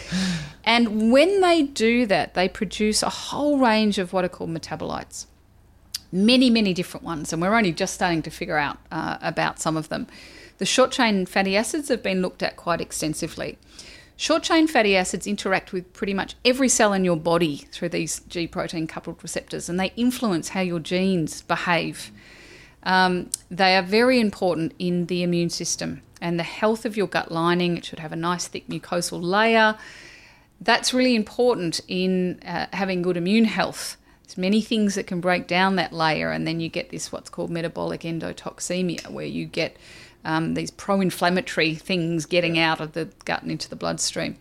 And when they do that, they produce a whole range of what are called metabolites, many, many different ones, and we're only just starting to figure out uh, about some of them. The short-chain fatty acids have been looked at quite extensively. Short-chain fatty acids interact with pretty much every cell in your body through these G-protein coupled receptors, and they influence how your genes behave. Um, they are very important in the immune system and the health of your gut lining. It should have a nice thick mucosal layer. That's really important in uh, having good immune health. There's many things that can break down that layer, and then you get this what's called metabolic endotoxemia, where you get Um, these pro-inflammatory things getting out of the gut and into the bloodstream.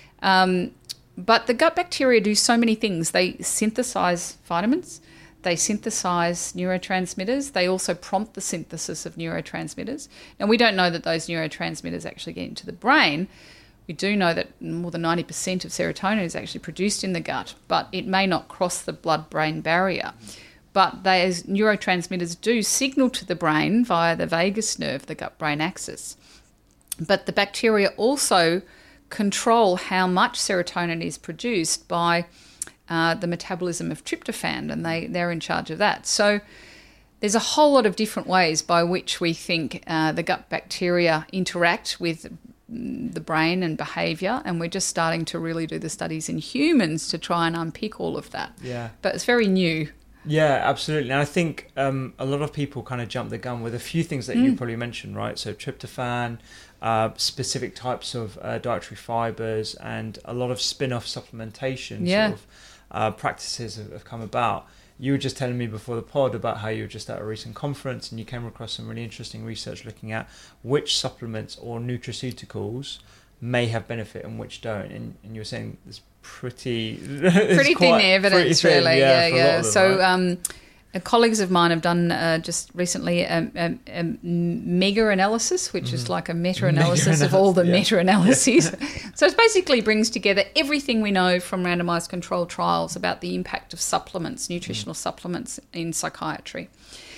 Um, but the gut bacteria do so many things. They synthesize vitamins, they synthesize neurotransmitters, they also prompt the synthesis of neurotransmitters. Now, we don't know that those neurotransmitters actually get into the brain. We do know that more than ninety percent of serotonin is actually produced in the gut, but it may not cross the blood-brain barrier. But those neurotransmitters do signal to the brain via the vagus nerve, the gut-brain axis. But the bacteria also control how much serotonin is produced by uh, the metabolism of tryptophan, and they, they're in charge of that. So there's a whole lot of different ways by which we think uh, the gut bacteria interact with the brain and behaviour, and we're just starting to really do the studies in humans to try and unpick all of that. Yeah. But it's very new. Yeah, absolutely. And I think um, a lot of people kind of jump the gun with a few things that mm. you probably mentioned, right? So tryptophan, uh, specific types of uh, dietary fibres, and a lot of spin-off supplementation yeah. sort of uh, practices have, have come about. You were just telling me before the pod about how you were just at a recent conference and you came across some really interesting research looking at which supplements or nutraceuticals may have benefit and which don't. And, and you were saying there's pretty pretty thin evidence, pretty thin, really. Yeah, yeah. yeah. Them, so, right? um, colleagues of mine have done uh, just recently a, a, a mega analysis, which mm. is like a meta-analysis of all the yeah. meta-analyses. Yeah. So it basically brings together everything we know from randomised controlled trials about the impact of supplements, nutritional mm. supplements in psychiatry.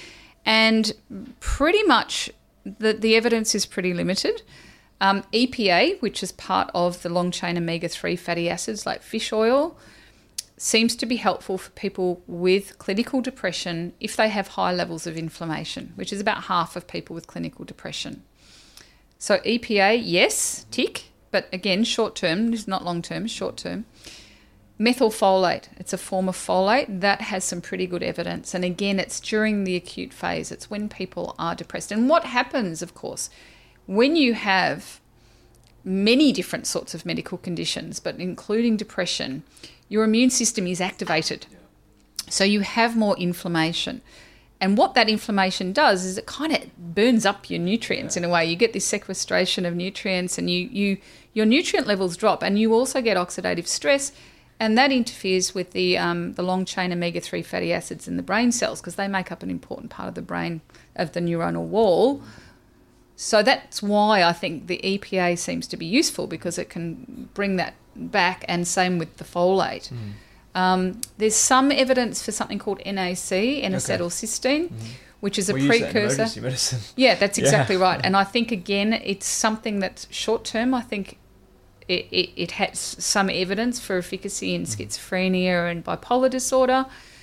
And pretty much the, the evidence is pretty limited. Um, E P A, which is part of the long-chain omega three fatty acids like fish oil, seems to be helpful for people with clinical depression if they have high levels of inflammation, which is about half of people with clinical depression. So E P A, yes, tick, but again, short-term, this is not long-term, short-term. Methylfolate, it's a form of folate that has some pretty good evidence. And again, it's during the acute phase. It's when people are depressed. And what happens, of course, when you have many different sorts of medical conditions, but including depression, your immune system is activated. So you have more inflammation. And what that inflammation does is it kind of burns up your nutrients in a way. You get this sequestration of nutrients and you, you your nutrient levels drop, and you also get oxidative stress, and that interferes with the um, the long-chain omega three fatty acids in the brain cells, because they make up an important part of the brain, of the neuronal wall. So that's why I think the E P A seems to be useful, because it can bring that back, and same with the folate. Mm. Um, there's some evidence for something called N A C, N-acetylcysteine, okay. mm-hmm. which is a we precursor. Use that in emergency medicine. Yeah, that's exactly yeah. right. And I think, again, it's something that's short-term. I think it, it, it has some evidence for efficacy in mm-hmm. schizophrenia and bipolar disorder.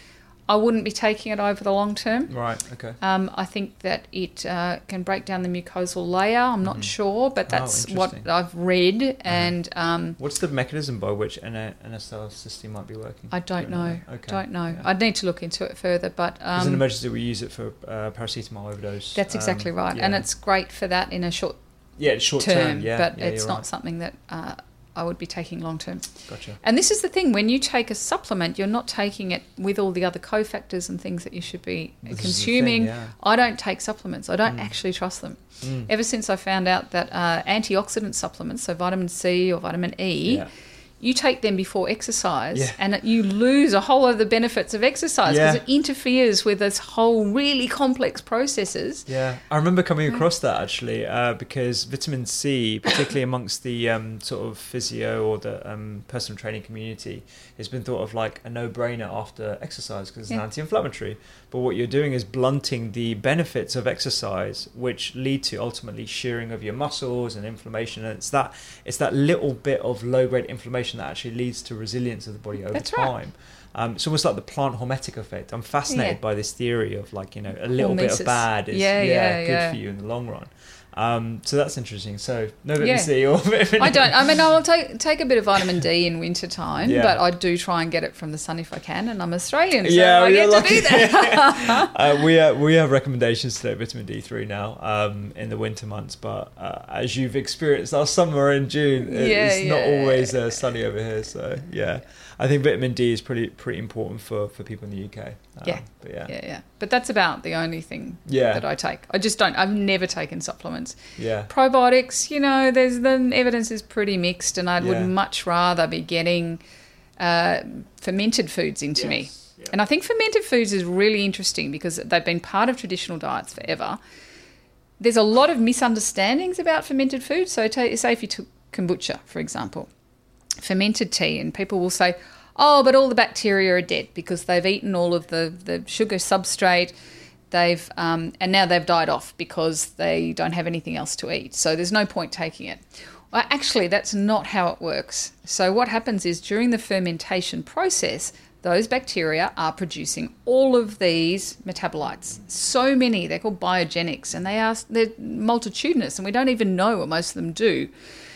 I wouldn't be taking it over the long term. Right, okay. Um, I think that it uh, can break down the mucosal layer. I'm not mm. sure, but that's oh, what I've read. Uh-huh. And um, what's the mechanism by which an N-acetylcysteine might be working? I don't know. know. Okay. Don't know. Yeah. I'd need to look into it further. But um, as an emergency, we use it for uh, paracetamol overdose. That's exactly um, right, yeah. and it's great for that in a short yeah short term. term. Yeah, but yeah, it's not right. something that Uh, I would be taking long term. Gotcha. And this is the thing, when you take a supplement, you're not taking it with all the other cofactors and things that you should be this consuming. Thing, yeah. I don't take supplements. I don't mm. actually trust them. Mm. Ever since I found out that uh, antioxidant supplements, so vitamin C or vitamin E, yeah. you take them before exercise yeah. and you lose a whole lot of the benefits of exercise, because yeah. it interferes with this whole really complex processes. Yeah, I remember coming across that actually uh, because vitamin C, particularly amongst the um, sort of physio or the um, personal training community, has been thought of like a no-brainer after exercise because it's yeah. an anti-inflammatory. But what you're doing is blunting the benefits of exercise, which lead to ultimately shearing of your muscles and inflammation. And it's that it's that little bit of low-grade inflammation that actually leads to resilience of the body over That's time. Right. Um, it's almost like the plant hormetic effect. I'm fascinated yeah. by this theory of like, you know, a little Hormesis. bit of bad is yeah, yeah, yeah, good yeah. for you in the long run. Um, so that's interesting. So no vitamin yeah. C or vitamin I don't. I mean, I'll take take a bit of vitamin D in winter time, yeah. but I do try and get it from the sun if I can. And I'm Australian, so yeah, I get lucky. to do that. uh, we uh, we have recommendations to take vitamin D three now um, in the winter months, but uh, as you've experienced our summer in June, it, yeah, it's yeah. not always uh, sunny over here. So yeah, I think vitamin D is pretty pretty important for, for people in the U K. Um, yeah. But yeah, yeah, yeah. But that's about the only thing yeah. that I take. I just don't. I've never taken supplements. Yeah. Probiotics, you know, there's the evidence is pretty mixed, and I Yeah. would much rather be getting uh, fermented foods into yes. me. Yeah. And I think fermented foods is really interesting because they've been part of traditional diets forever. There's a lot of misunderstandings about fermented foods. So t- say if you took kombucha, for example, fermented tea, and people will say, oh, but all the bacteria are dead because they've eaten all of the, the sugar substrate, they've um, and now they've died off because they don't have anything else to eat. So there's no point taking it. Well, actually, that's not how it works. So what happens is during the fermentation process, those bacteria are producing all of these metabolites. So many, they're called biogenics, and they are they're multitudinous, and we don't even know what most of them do.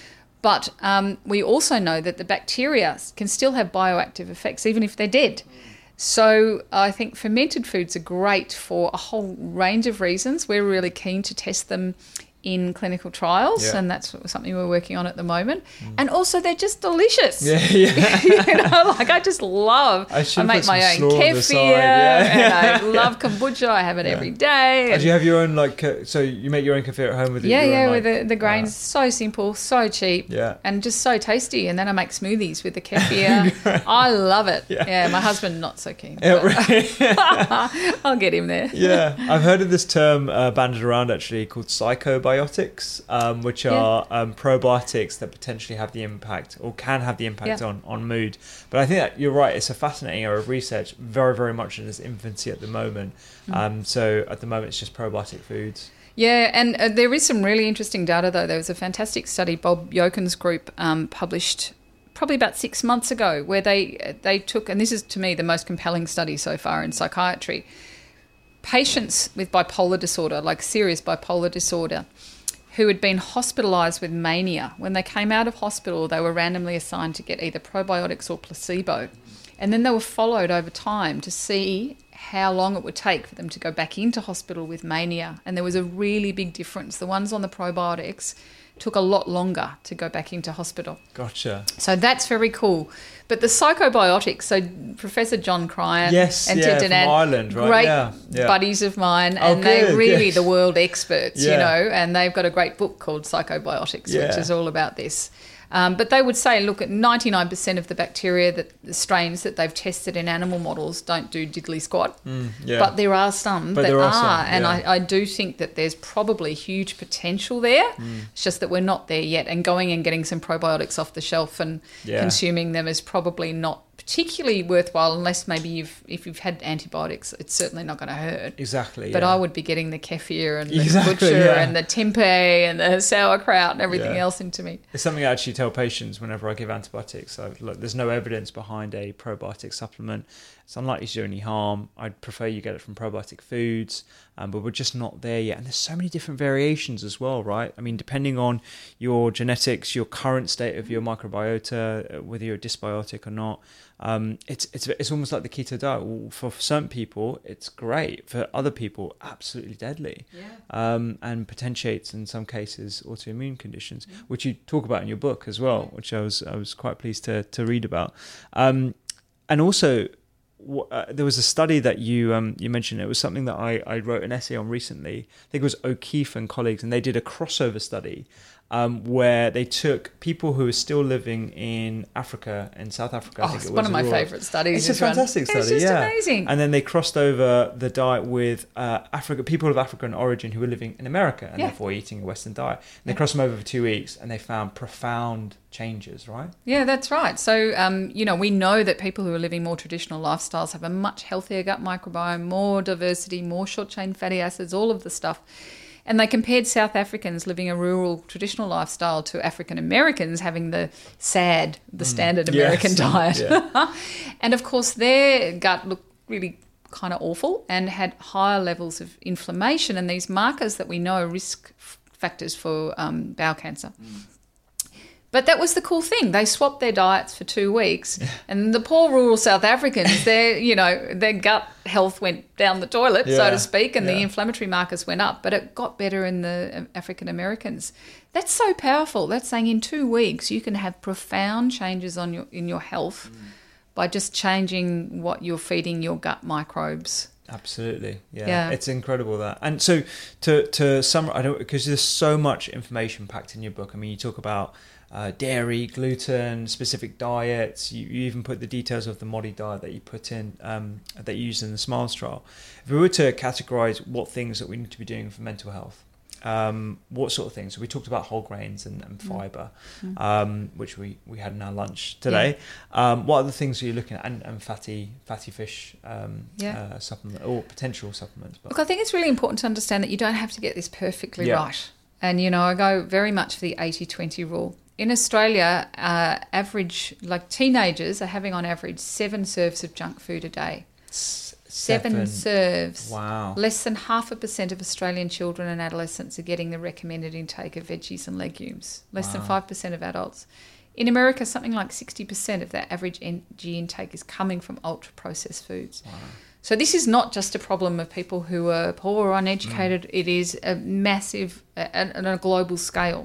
But um, we also know that the bacteria can still have bioactive effects even if they're dead. So I think fermented foods are great for a whole range of reasons. We're really keen to test them in clinical trials, yeah. and that's something we're working on at the moment. Mm. And also they're just delicious. Yeah, yeah. you know, like I just love, I, I make my own kefir, yeah. and I love kombucha. I have it yeah. every day. Oh, do you have your own, like, uh, so you make your own kefir at home with Yeah, your yeah, own, with like, the, the grains. uh, So simple, so cheap, yeah. and just so tasty. And then I make smoothies with the kefir. I love it. Yeah. yeah, my husband not so keen. Yeah, right. I'll get him there. Yeah, I've heard of this term uh, banded around actually called psychobiotics, um, which are yeah. um, probiotics that potentially have the impact or can have the impact yeah. on, on mood. But I think that you're right, it's a fascinating area of research, very, very much in its infancy at the moment. Mm. Um, so at the moment it's just probiotic foods. Yeah, and uh, there is some really interesting data though. There was a fantastic study Bob Yokin's group um, published probably about six months ago where they they took, and this is to me the most compelling study so far in psychiatry, patients with bipolar disorder, like serious bipolar disorder, who had been hospitalised with mania. When they came out of hospital, they were randomly assigned to get either probiotics or placebo. And then they were followed over time to see how long it would take for them to go back into hospital with mania. And there was a really big difference. The ones on the probiotics took a lot longer to go back into hospital. Gotcha. So that's very cool. But the psychobiotics, so Professor John Cryan yes, and yeah, Ted Denad, from Ireland, right? great yeah, yeah. buddies of mine, Oh, and they're good, really good. the world experts, Yeah. you know, and they've got a great book called Psychobiotics, Yeah. which is all about this. Um, but they would say, look, at ninety-nine percent of the bacteria, that the strains that they've tested in animal models don't do diddly squat. Mm, yeah. But there are some But that there are, are some, and yeah. I, I do think that there's probably huge potential there. Mm. It's just that we're not there yet, and going and getting some probiotics off the shelf and Yeah. consuming them is probably not particularly worthwhile, unless maybe you've if you've had antibiotics, it's certainly not going to hurt. Exactly. But yeah. I would be getting the kefir and the Exactly, butcher yeah. and the tempeh and the sauerkraut and everything Yeah. else into me. It's something I actually tell patients whenever I give antibiotics. So, look, there's no evidence behind a probiotic supplement. It's unlikely to do any harm. I'd prefer you get it from probiotic foods, um, but we're just not there yet. And there's so many different variations as well, right? I mean, depending on your genetics, your current state of your microbiota, whether you're dysbiotic or not, um, it's it's it's almost like the keto diet. For certain people, it's great. For other people, absolutely deadly. Yeah. Um, and potentiates in some cases autoimmune conditions, mm-hmm. which you talk about in your book as well, which I was I was quite pleased to to read about. Um, and also, uh, there was a study that you um, you mentioned. It was something that I, I wrote an essay on recently. I think it was O'Keefe and colleagues, and they did a crossover study um, where they took people who were still living in Africa, in South Africa. I Oh, think it's it was one of my rural. favourite studies. It's a run. fantastic study. It's just yeah. amazing. And then they crossed over the diet with uh, Africa, people of African origin who were living in America and Yeah. therefore eating a Western diet. And they Yeah. crossed them over for two weeks, and they found profound changes, right? Yeah, that's right. So, um, you know, we know that people who are living more traditional lifestyles have a much healthier gut microbiome, more diversity, more short-chain fatty acids, all of the stuff. And they compared South Africans living a rural traditional lifestyle to African Americans having the SAD, the standard Yes. American diet. Yeah. And of course, their gut looked really kind of awful and had higher levels of inflammation and these markers that we know are risk f- factors for um, bowel cancer. Mm. But that was the cool thing. They swapped their diets for two weeks, and the poor rural South Africans, their you know their gut health went down the toilet, so Yeah, to speak, and yeah. the inflammatory markers went up. But it got better in the African Americans. That's so powerful. That's saying in two weeks you can have profound changes on your in your health mm. by just changing what you're feeding your gut microbes. Absolutely, yeah. Yeah. It's incredible that. And so to to summarize, I don't because there's so much information packed in your book. I mean, you talk about uh, dairy, gluten, specific diets. You, you even put the details of the Modi diet that you put in, um, that you used in the SMILES trial. If we were to categorize what things that we need to be doing for mental health, um, what sort of things? So we talked about whole grains and, and fibre, Mm. um, which we, we had in our lunch today. Yeah. Um, what other things are you looking at? And, and fatty fatty fish um, Yeah. uh, supplement or potential supplements. But. Look, I think it's really important to understand that you don't have to get this perfectly Yeah. right. And, you know, I go very much for the eighty twenty rule. In Australia, uh, average, like teenagers are having on average seven serves of junk food a day. S- Seven, serves. Wow. Less than half a percent of Australian children and adolescents are getting the recommended intake of veggies and legumes. Less Wow. than five percent of adults. In America, something like sixty percent of that average energy intake is coming from ultra-processed foods. Wow. So this is not just a problem of people who are poor or uneducated. Mm. It is a massive, on a global scale.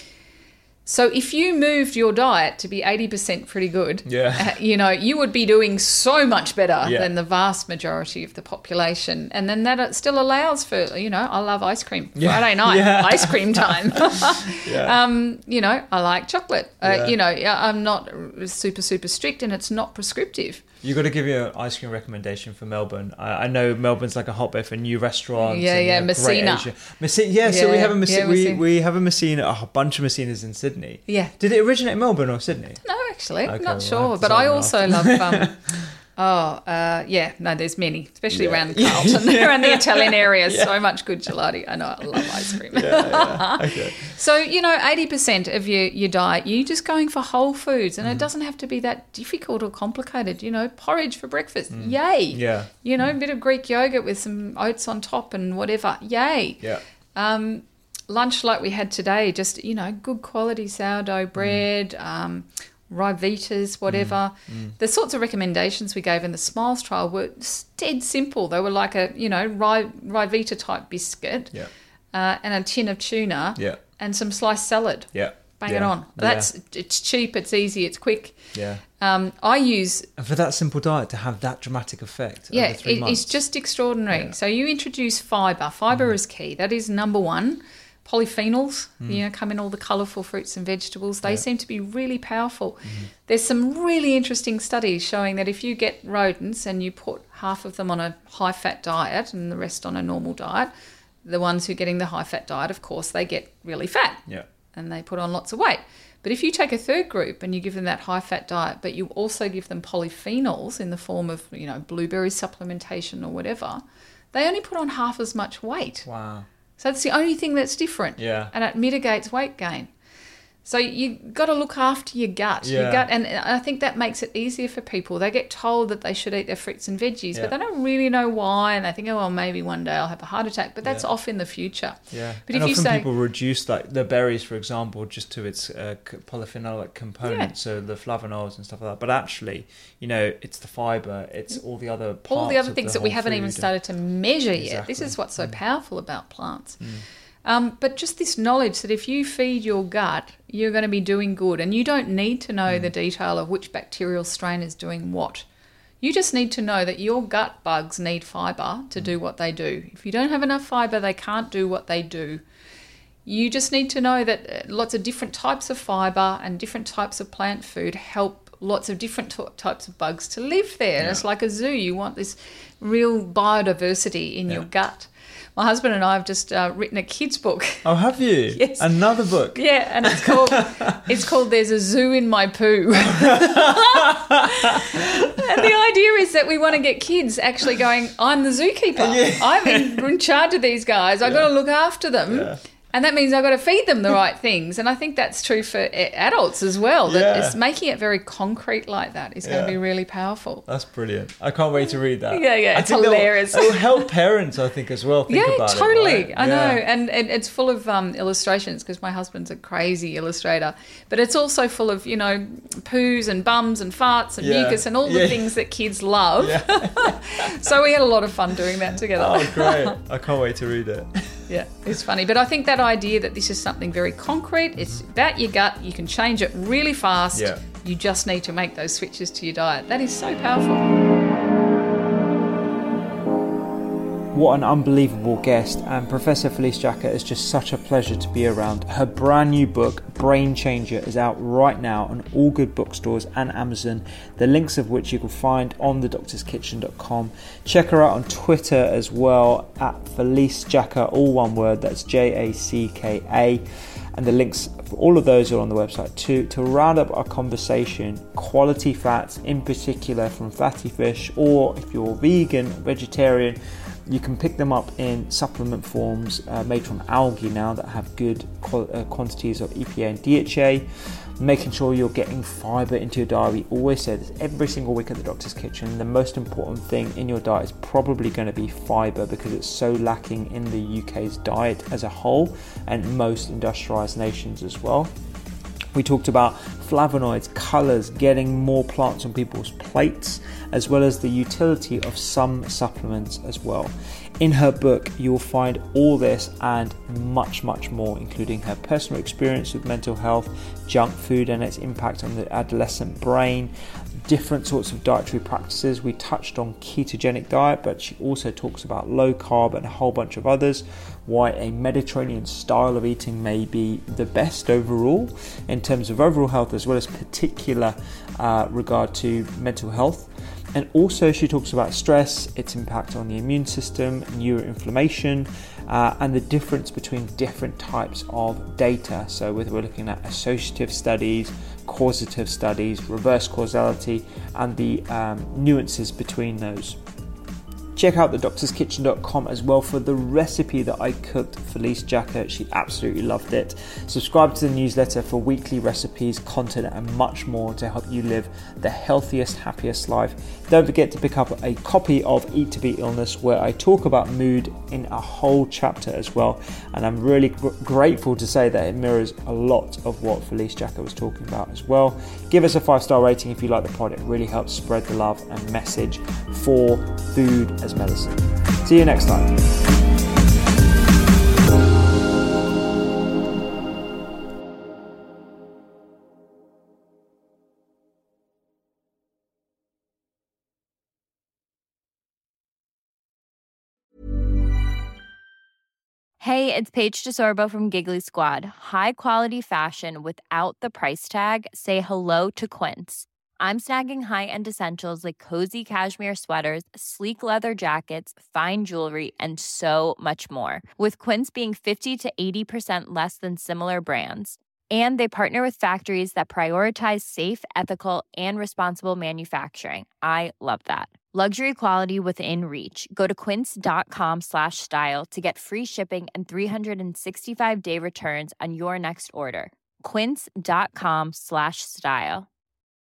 So if you moved your diet to be eighty percent pretty good, Yeah. uh, you know, you would be doing so much better Yeah. than the vast majority of the population. And then that still allows for, you know, I love ice cream. Yeah. Friday night, Yeah. ice cream time. Yeah. um, you know, I like chocolate. Uh, Yeah. You know, I'm not super, super strict and it's not prescriptive. You got to give you an ice cream recommendation for Melbourne. I, I know Melbourne's like a hotbed for new restaurants. Yeah, and, yeah, great Messina. Asian- Messina. Yeah, so we Yeah, have a Messina. yeah, we, Messina. we have a Messina, a bunch of Messinas in Sydney. Yeah. Did it originate in Melbourne or Sydney? No, actually, Okay, not well, I sure. have to But I sign also off. love, um, oh, uh, yeah, no, there's many, especially Yeah. around Carlton, around the Italian area. Yeah. So much good gelati. I know, I love ice cream. Yeah, yeah. Okay. So, you know, eighty percent of your, your diet, you're just going for whole foods. And Mm-hmm. it doesn't have to be that difficult or complicated. You know, porridge for breakfast, yay. Yeah. You know, a bit of Greek yogurt with some oats on top and whatever, yay. Yeah. Um, lunch like we had today, just, you know, good quality sourdough bread, um, Ryvitas, whatever. Mm. The sorts of recommendations we gave in the SMILES trial were dead simple. They were like a, you know, Ry, Ryvita type biscuit Yeah. uh, and a tin of tuna Yeah. and some sliced salad. Yeah. Bang yeah. it on. That's yeah. It's cheap, it's easy, it's quick. Yeah. Um, I use... And for that simple diet to have that dramatic effect yeah, over three it, months. it's just extraordinary. Yeah. So you introduce fibre. Fibre mm. is key. That is number one. Polyphenols, mm. you know, come in all the colourful fruits and vegetables. They yeah. seem to be really powerful. Mm. There's some really interesting studies showing that if you get rodents and you put half of them on a high-fat diet and the rest on a normal diet, the ones who are getting the high-fat diet, of course, they get really fat. Yeah. And they put on lots of weight. But if you take a third group and you give them that high-fat diet, but you also give them polyphenols in the form of, you know, blueberry supplementation or whatever, they only put on half as much weight. Wow. So that's the only thing that's different. Yeah. And it mitigates weight gain. So you got to look after your gut. Yeah. Your gut, and I think that makes it easier for people. They get told that they should eat their fruits and veggies, yeah. but they don't really know why, and they think, oh well, maybe one day I'll have a heart attack. But that's yeah. off in the future. Yeah. But and if often you say people reduce like the berries, for example, just to its uh, polyphenolic components, yeah. so the flavonoids and stuff like that. But actually, you know, it's the fibre, it's all the other parts all the other of things the that we whole haven't even food. started to measure Exactly. yet. This is what's so mm. powerful about plants. Mm. Um, but just this knowledge that if you feed your gut, you're going to be doing good. And you don't need to know mm. the detail of which bacterial strain is doing what. You just need to know that your gut bugs need fibre to mm. do what they do. If you don't have enough fibre, they can't do what they do. You just need to know that lots of different types of fibre and different types of plant food help lots of different t- types of bugs to live there. And yeah. it's like a zoo. You want this real biodiversity in yeah. your gut. My husband and I have just uh, written a kids' book. Oh, have you? Yes. Another book? Yeah, and it's called it's called There's a Zoo in My Poo. And the idea is that we want to get kids actually going, I'm the zookeeper. Yeah. I'm in, in charge of these guys. I've yeah. got to look after them. Yeah. And that means I've got to feed them the right things. And I think that's true for adults as well. That yeah. it's making it very concrete like that is yeah. going to be really powerful. That's brilliant. I can't wait to read that. Yeah, yeah, I it's hilarious. It will help parents, I think, as well. Think yeah, about totally. It, right? I yeah. know. And, and it's full of um, illustrations because my husband's a crazy illustrator. But it's also full of, you know, poos and bums and farts and yeah. mucus and all the yeah. things that kids love. Yeah. So we had a lot of fun doing that together. Oh, great. I can't wait to read it. Yeah, it's funny. But I think that idea that this is something very concrete, it's about your gut, you can change it really fast. Yeah. You just need to make those switches to your diet. That is so powerful. What an unbelievable guest, and Professor Felice Jacka is just such a pleasure to be around. Her brand new book, Brain Changer, is out right now on all good bookstores and Amazon, the links of which you can find on the doctors kitchen dot com. Check her out on Twitter as well, at Felice Jacka, all one word, that's J A C K A. And the links for all of those are on the website too. To round up our conversation, quality fats, in particular from fatty fish, or if you're vegan, vegetarian, you can pick them up in supplement forms uh, made from algae now that have good qual- uh, quantities of E P A and D H A. Making sure you're getting fibre into your diet. We always say this every single week at the Doctor's Kitchen. The most important thing in your diet is probably going to be fibre because it's so lacking in the U K's diet as a whole and most industrialised nations as well. We talked about flavonoids, colours, getting more plants on people's plates, as well as the utility of some supplements as well. In her book, you'll find all this and much, much more, including her personal experience with mental health, junk food and its impact on the adolescent brain, different sorts of dietary practices. We touched on ketogenic diet, but she also talks about low carb and a whole bunch of others, why a Mediterranean style of eating may be the best overall in terms of overall health, as well as particular uh, regard to mental health. And also she talks about stress, its impact on the immune system, neuroinflammation, uh, and the difference between different types of data. So whether we're looking at associative studies, causative studies, reverse causality, and the um, nuances between those. Check out the doctors kitchen dot com as well for the recipe that I cooked for Felice Jacka. She absolutely loved it. Subscribe to the newsletter for weekly recipes, content and much more to help you live the healthiest, happiest life. Don't forget to pick up a copy of Eat to Beat Illness, where I talk about mood in a whole chapter as well. And I'm really gr- grateful to say that it mirrors a lot of what Felice Jacka was talking about as well. Give us a five-star rating if you like the product. It really helps spread the love and message for food as medicine. See you next time. Hey, it's Paige DeSorbo from Giggly Squad. High quality fashion without the price tag. Say hello to Quince. I'm snagging high-end essentials like cozy cashmere sweaters, sleek leather jackets, fine jewelry, and so much more. With Quince being fifty to eighty percent less than similar brands. And they partner with factories that prioritize safe, ethical, and responsible manufacturing. I love that. Luxury quality within reach. Go to quince.com slash style to get free shipping and three sixty-five day returns on your next order. Quince.com slash style.